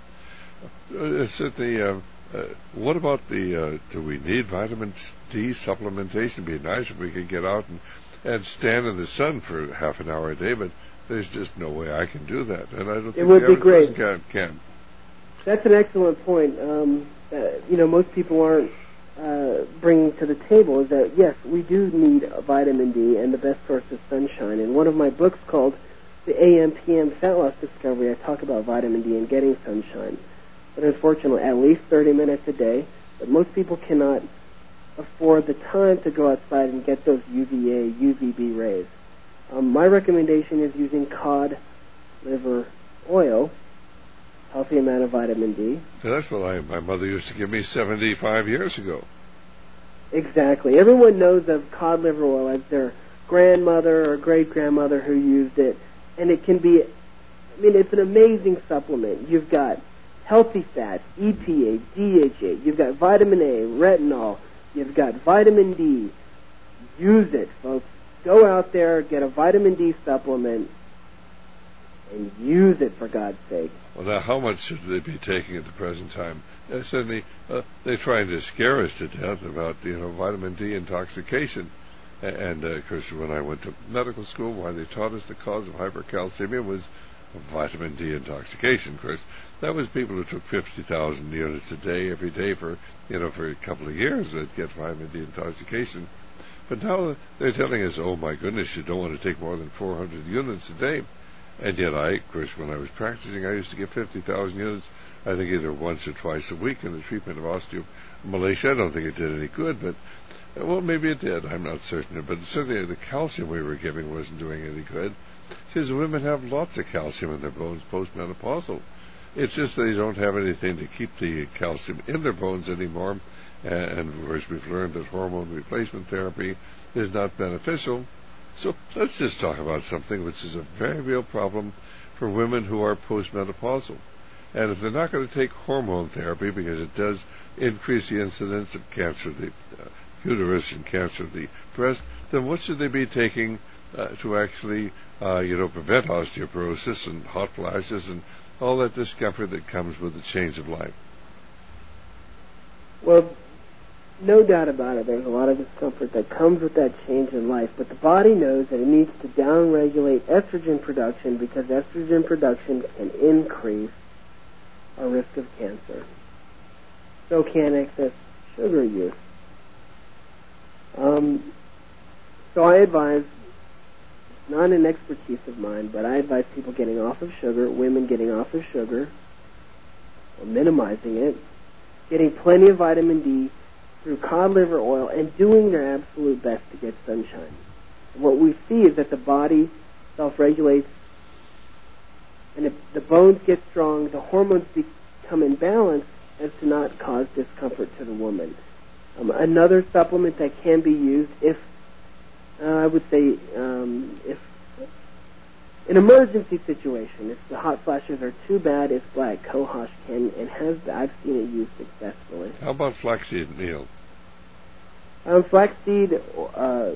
Certainly, what about do we need vitamin D supplementation? It'd be nice if we could get out and stand in the sun for half an hour a day, but there's just no way I can do that, and I don't think it would the be average great. person can. That's an excellent point. Most people aren't bringing to the table is that yes, we do need vitamin D, and the best source is sunshine. In one of my books called The AM/PM Fat Loss Discovery, I talk about vitamin D and getting sunshine. But unfortunately, at least 30 minutes a day. But most people cannot afford the time to go outside and get those UVA, UVB rays. My recommendation is using cod liver oil, healthy amount of vitamin D. So that's what my mother used to give me 75 years ago. Exactly. Everyone knows of cod liver oil as their grandmother or great-grandmother who used it. And it can be, it's an amazing supplement. You've got healthy fats, EPA, DHA, you've got vitamin A, retinol, you've got vitamin D. Use it, folks. Go out there, get a vitamin D supplement, and use it, for God's sake. Well, now, how much should they be taking at the present time? Certainly, they're trying to scare us to death about, vitamin D intoxication. And, of course, when I went to medical school, why they taught us the cause of hypercalcemia was vitamin D intoxication. Of course, that was people who took 50,000 units a day, every day for a couple of years, they'd get vitamin D intoxication. But now they're telling us, oh my goodness, you don't want to take more than 400 units a day. And yet of course, when I was practicing, I used to get 50,000 units, I think either once or twice a week in the treatment of osteomalacia. I don't think it did any good, but, well, maybe it did. I'm not certain. But certainly the calcium we were giving wasn't doing any good, because women have lots of calcium in their bones postmenopausal. It's just they don't have anything to keep the calcium in their bones anymore. And of course, we've learned that hormone replacement therapy is not beneficial. So let's just talk about something which is a very real problem for women who are postmenopausal. And if they're not going to take hormone therapy because it does increase the incidence of cancer of the uterus and cancer of the breast, then what should they be taking to actually, prevent osteoporosis and hot flashes and all that discomfort that comes with the change of life? Well, no doubt about it, there's a lot of discomfort that comes with that change in life, but the body knows that it needs to downregulate estrogen production because estrogen production can increase our risk of cancer. So can excess sugar use. So I advise, it's not an expertise of mine, but I advise people getting off of sugar, women getting off of sugar, or minimizing it, getting plenty of vitamin D through cod liver oil, and doing their absolute best to get sunshine. And what we see is that the body self-regulates, and the bones get strong, the hormones become in balance as to not cause discomfort to the woman. Another supplement that can be used if an emergency situation, if the hot flashes are too bad, is black cohosh I've seen it used successfully. How about flaxseed meal? Flax seeds or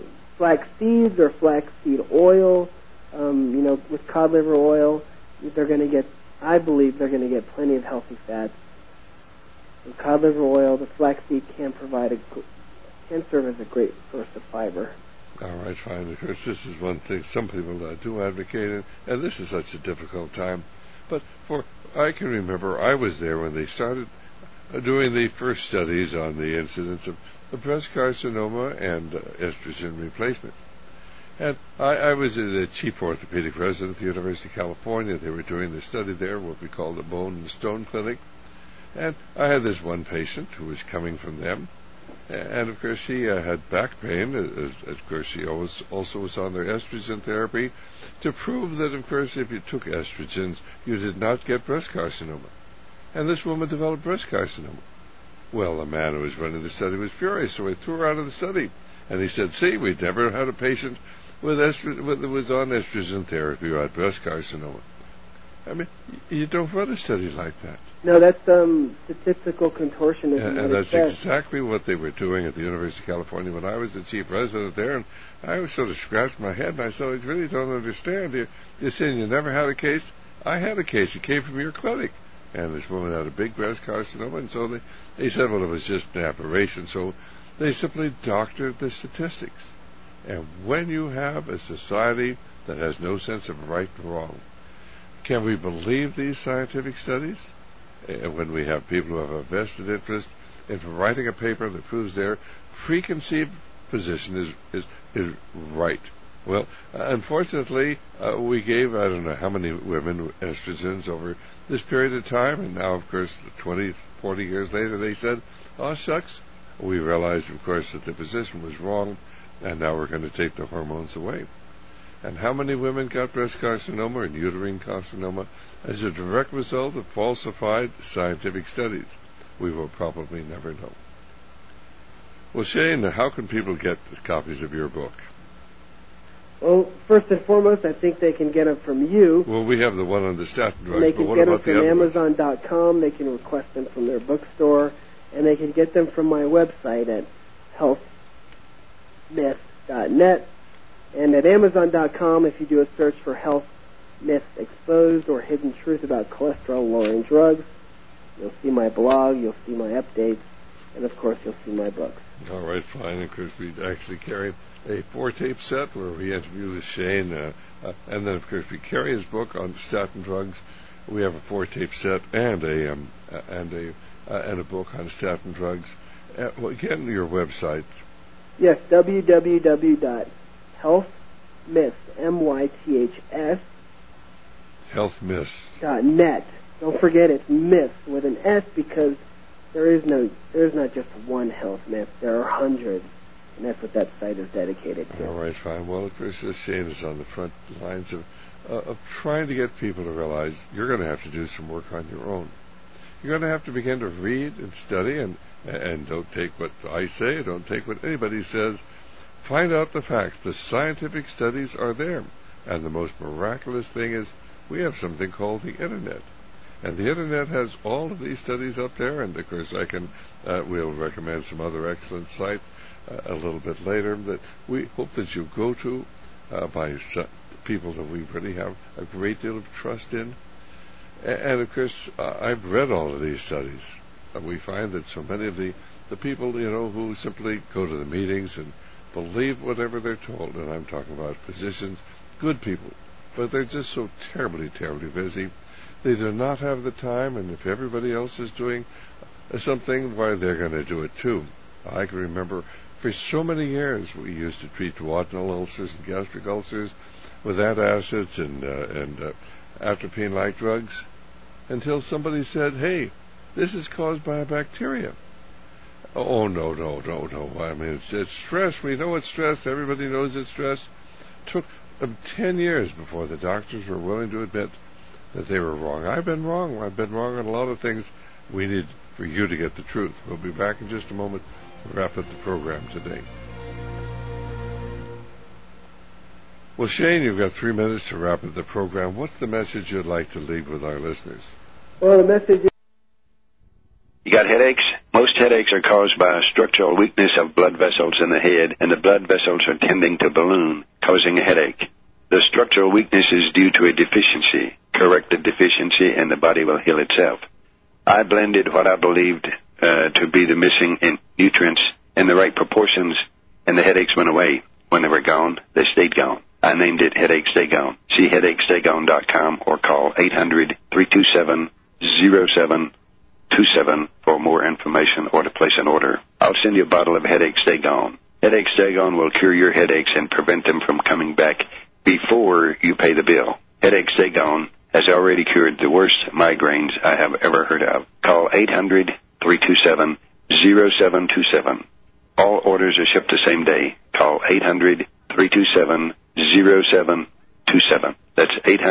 flaxseed oil, with cod liver oil, I believe they're going to get plenty of healthy fats. And cod liver oil, the flaxseed can serve as a great source of fiber. All right, fine. Of course, this is one thing some people do advocate it, and this is such a difficult time. But I can remember I was there when they started doing the first studies on the incidence of breast carcinoma and estrogen replacement. And I was the chief orthopedic resident at the University of California. They were doing the study there, what we call the Bone and Stone Clinic. And I had this one patient who was coming from them. And, of course, she had back pain. Of course, she also was on their estrogen therapy to prove that, of course, if you took estrogens, you did not get breast carcinoma. And this woman developed breast carcinoma. Well, the man who was running the study was furious, so he threw her out of the study. And he said, see, we've never had a patient that was on estrogen therapy who had breast carcinoma. I mean, you don't run a study like that. No, that's statistical contortionism. And that's exactly what they were doing at the University of California when I was the chief resident there. And I was sort of scratched my head, and I said, I really don't understand. You're saying you never had a case? I had a case. It came from your clinic. And this woman had a big breast carcinoma, and so they said, well, it was just an aberration. So they simply doctored the statistics. And when you have a society that has no sense of right and wrong, can we believe these scientific studies? When we have people who have a vested interest in writing a paper that proves their preconceived position is right. Well, unfortunately, we gave, I don't know how many women estrogens over this period of time, and now, of course, 20, 40 years later, they said, oh, shucks. We realized, of course, that the position was wrong, and now we're going to take the hormones away. And how many women got breast carcinoma and uterine carcinoma as a direct result of falsified scientific studies? We will probably never know. Well, Shane, how can people get copies of your book? Well, first and foremost, I think they can get them from you. Well, we have the one on the statin drugs. They can get them from Amazon.com. They can request them from their bookstore. And they can get them from my website at healthmyth.net. And at Amazon.com, if you do a search for Health Myths Exposed or Hidden Truth About Cholesterol-Lowering Drugs, you'll see my blog, you'll see my updates, and, of course, you'll see my books. All right, fine. Of course, we actually carry a 4-tape set where we interview with Shane, and then, of course, we carry his book on statin drugs. We have a 4-tape set and a book on statin drugs. Well, again, your website. Yes, www.healthmyths, M-Y-T-H-S, healthmyths.net. Don't forget it's myths with an S because there's not just one health myth. There are hundreds, and that's what that site is dedicated to. All right, fine. Well, of course, Shane is on the front lines of trying to get people to realize you're going to have to do some work on your own. You're going to have to begin to read and study, and don't take what I say, don't take what anybody says. Find out the facts. The scientific studies are there. And the most miraculous thing is we have something called the Internet. And the Internet has all of these studies up there, and of course we'll recommend some other excellent sites a little bit later that we hope that you go to by people that we really have a great deal of trust in. And of course, I've read all of these studies. We find that so many of the people, who simply go to the meetings and believe whatever they're told, and I'm talking about physicians, good people, but they're just so terribly, terribly busy. They do not have the time, and if everybody else is doing something, why, they're going to do it too. I can remember for so many years we used to treat duodenal ulcers and gastric ulcers with antacids and atropine-like drugs until somebody said, hey, this is caused by a bacteria. Oh, no. I mean, it's stress. We know it's stress. Everybody knows it's stress. It took 10 years before the doctors were willing to admit that they were wrong. I've been wrong. I've been wrong on a lot of things. We need for you to get the truth. We'll be back in just a moment to wrap up the program today. Well, Shane, you've got 3 minutes to wrap up the program. What's the message you'd like to leave with our listeners? Well, the message is... You got headaches? Most headaches are caused by a structural weakness of blood vessels in the head, and the blood vessels are tending to balloon, causing a headache. The structural weakness is due to a deficiency. Correct the deficiency, and the body will heal itself. I blended what I believed to be the missing nutrients in the right proportions, and the headaches went away. When they were gone, they stayed gone. I named it Headache Stay Gone. See headachestay-gone.com or call 800-327-0727 for more information or to place an order. I'll send you a bottle of Headache Stay Gone. Headache Stay Gone will cure your headaches and prevent them from coming back before you pay the bill. Headache Stay Gone has already cured the worst migraines I have ever heard of. Call 800-327-0727. All orders are shipped the same day. Call 800-327-0727. That's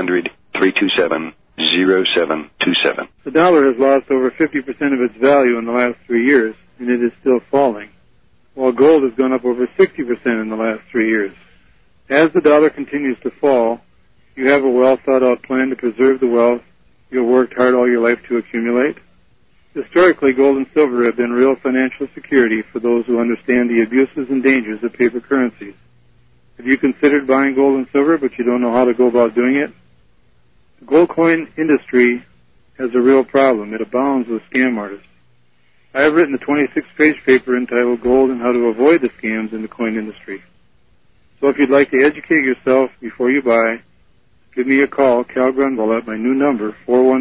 800-327-0727. The dollar has lost over 50% of its value in the last 3 years, and it is still falling, while gold has gone up over 60% in the last 3 years. As the dollar continues to fall, you have a well-thought-out plan to preserve the wealth you've worked hard all your life to accumulate. Historically, gold and silver have been real financial security for those who understand the abuses and dangers of paper currencies. Have you considered buying gold and silver, but you don't know how to go about doing it? The gold coin industry has a real problem. It abounds with scam artists. I have written a 26-page paper entitled Gold and How to Avoid the Scams in the Coin Industry. So if you'd like to educate yourself before you buy, give me a call, Cal Grunwald, at my new number,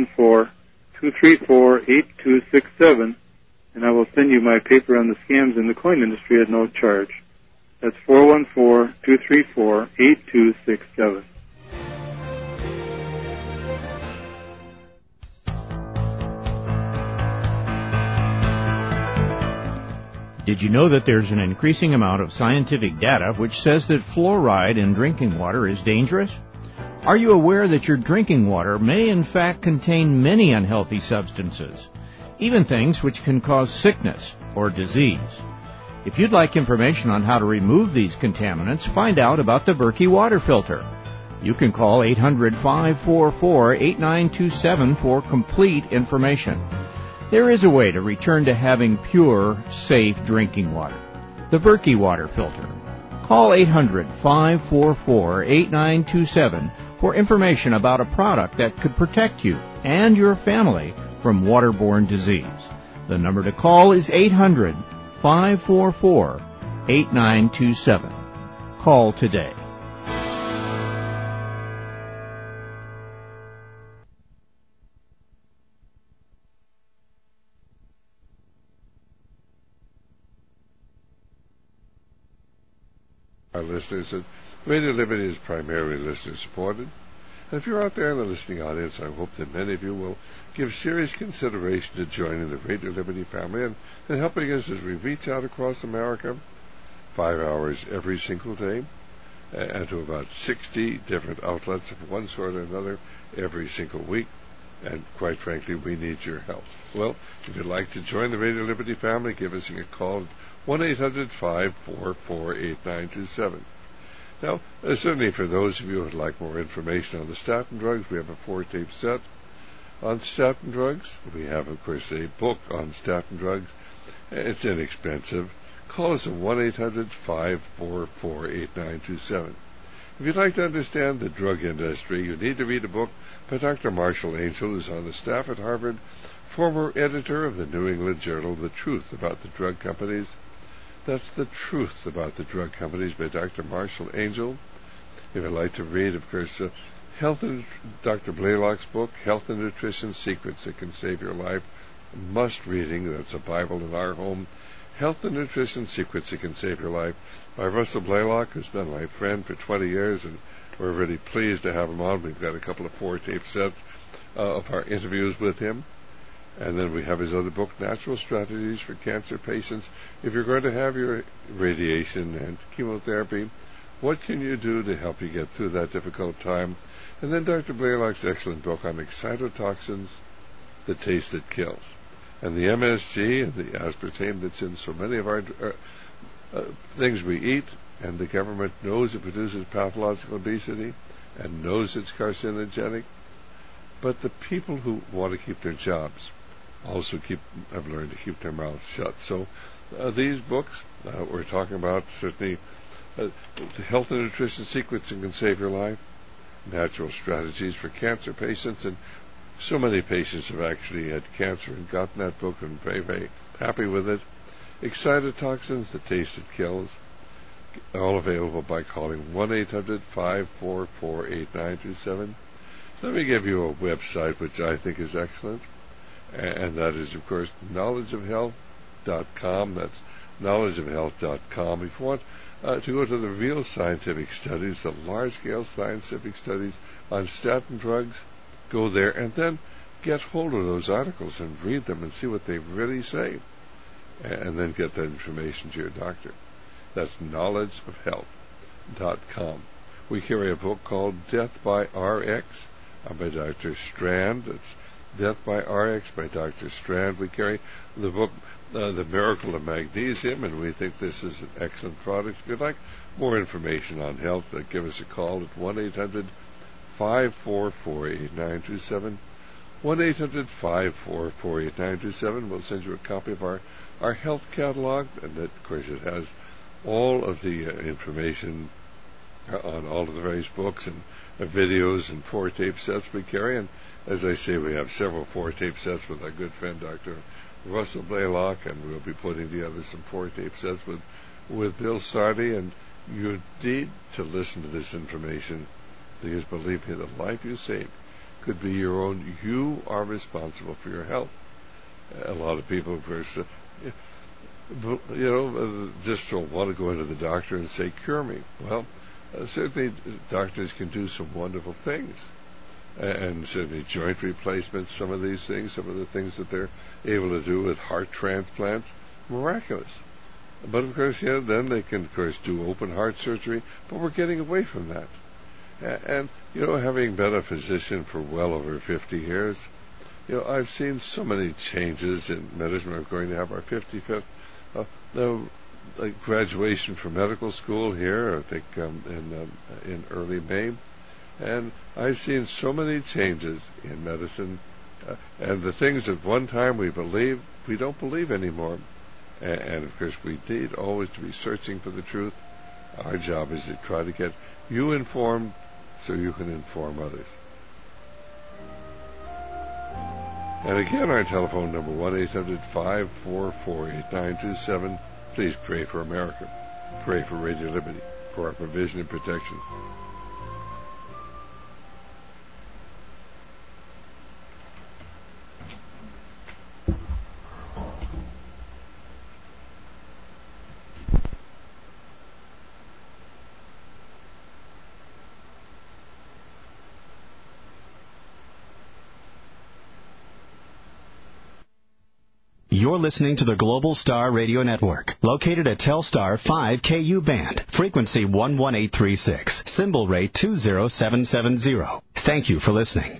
414-234-8267, and I will send you my paper on the scams in the coin industry at no charge. That's 414-234-8267. Did you know that there's an increasing amount of scientific data which says that fluoride in drinking water is dangerous? Are you aware that your drinking water may in fact contain many unhealthy substances, even things which can cause sickness or disease? If you'd like information on how to remove these contaminants, find out about the Berkey water filter. You can call 800-544-8927 for complete information. There is a way to return to having pure, safe drinking water. The Berkey water filter. Call 800-544-8927 for information about a product that could protect you and your family from waterborne disease. The number to call is 800-544-8927. Call today. Our listeners, that Radio Liberty is primarily listener-supported. And if you're out there in the listening audience, I hope that many of you will give serious consideration to joining the Radio Liberty family and helping us as we reach out across America 5 hours every single day and to about 60 different outlets of one sort or another every single week. And quite frankly, we need your help. Well, if you'd like to join the Radio Liberty family, give us a call at 1-800-544-8927. Now, certainly for those of you who would like more information on the statin drugs, we have a 4-tape set on statin drugs. We have, of course, a book on statin drugs. It's inexpensive. Call us at 1-800-544-8927. If you'd like to understand the drug industry, you need to read a book by Dr. Marshall Angel, who's on the staff at Harvard, former editor of the New England Journal, The Truth About the Drug Companies. That's The Truth About the Drug Companies by Dr. Marshall Angel. If you'd like to read, of course, Dr. Blaylock's book, Health and Nutrition Secrets That Can Save Your Life, must reading. That's a Bible in our home. Health and Nutrition Secrets That Can Save Your Life by Russell Blaylock, who's been my friend for 20 years, and we're really pleased to have him on. We've got a couple of 4-tape sets of our interviews with him. And then we have his other book, Natural Strategies for Cancer Patients. If you're going to have your radiation and chemotherapy, what can you do to help you get through that difficult time? And then Dr. Blaylock's excellent book on excitotoxins, The Taste That Kills. And the MSG and the aspartame that's in so many of our things we eat, and the government knows it produces pathological obesity and knows it's carcinogenic. But the people who want to keep their jobs also have learned to keep their mouths shut. So these books we're talking about, certainly the Health and Nutrition Secrets That Can Save Your Life, Natural Strategies for Cancer Patients, and so many patients have actually had cancer and gotten that book and very, very happy with it. Excitotoxins, The Taste That Kills, all available by calling 1-800-544-8927. Let me give you a website which I think is excellent, and that is, of course, knowledgeofhealth.com. That's knowledgeofhealth.com. If you want to go to the real scientific studies, the large-scale scientific studies on statin drugs, go there and then get hold of those articles and read them and see what they really say, and then get that information to your doctor. That's knowledgeofhealth.com. We carry a book called Death by RX by Dr. Strand. It's Death by RX by Dr. Strand. We carry the book The Miracle of Magnesium, and we think this is an excellent product. If you'd like more information on health, give us a call at 1-800-544-8927. 1-800-544-8927. We'll send you a copy of our health catalog, and that, of course, it has all of the information on all of the various books and videos and 4-tape sets we carry. And as I say, we have several 4-tape sets with our good friend Dr. Russell Blaylock, and we'll be putting together some 4-tape sets with Bill Sardi. And you need to listen to this information, because believe me, the life you save could be your own. You are responsible for your health. A lot of people, of course, just don't want to go into the doctor and say, cure me. Well, certainly doctors can do some wonderful things. And certainly joint replacements, some of these things, some of the things that they're able to do with heart transplants, miraculous. But of course, then they can, of course, do open heart surgery, but we're getting away from that. And, having been a physician for well over 50 years, I've seen so many changes in medicine. We're going to have our 55th graduation from medical school here, I think, in early May. And I've seen so many changes in medicine, and the things that one time we believed, we don't believe anymore. And of course, we need always to be searching for the truth. Our job is to try to get you informed so you can inform others. And again, our telephone number, 1-800-544-8927. Please pray for America. Pray for Radio Liberty, for our provision and protection. You're listening to the Global Star Radio Network, located at Telstar 5KU band, frequency 11836, symbol rate 20770. Thank you for listening.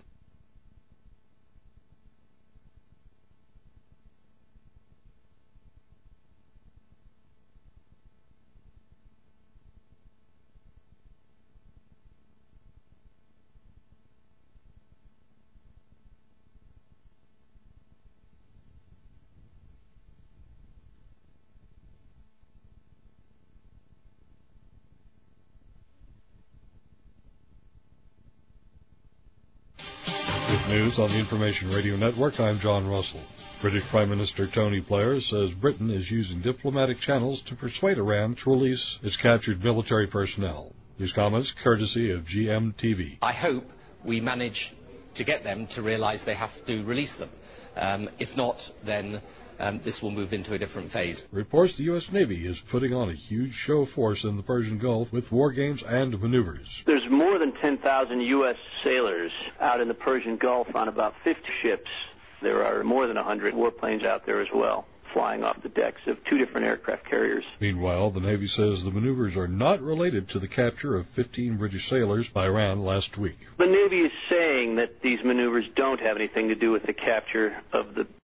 News on the Information Radio Network. I'm John Russell. British Prime Minister Tony Blair says Britain is using diplomatic channels to persuade Iran to release its captured military personnel. His comments courtesy of GMTV. I hope we manage to get them to realise they have to release them. If not, then this will move into a different phase. Reports the U.S. Navy is putting on a huge show of force in the Persian Gulf with war games and maneuvers. There's more than 10,000 U.S. sailors out in the Persian Gulf on about 50 ships. There are more than 100 warplanes out there as well, flying off the decks of 2 different aircraft carriers. Meanwhile, the Navy says the maneuvers are not related to the capture of 15 British sailors by Iran last week. The Navy is saying that these maneuvers don't have anything to do with the capture of the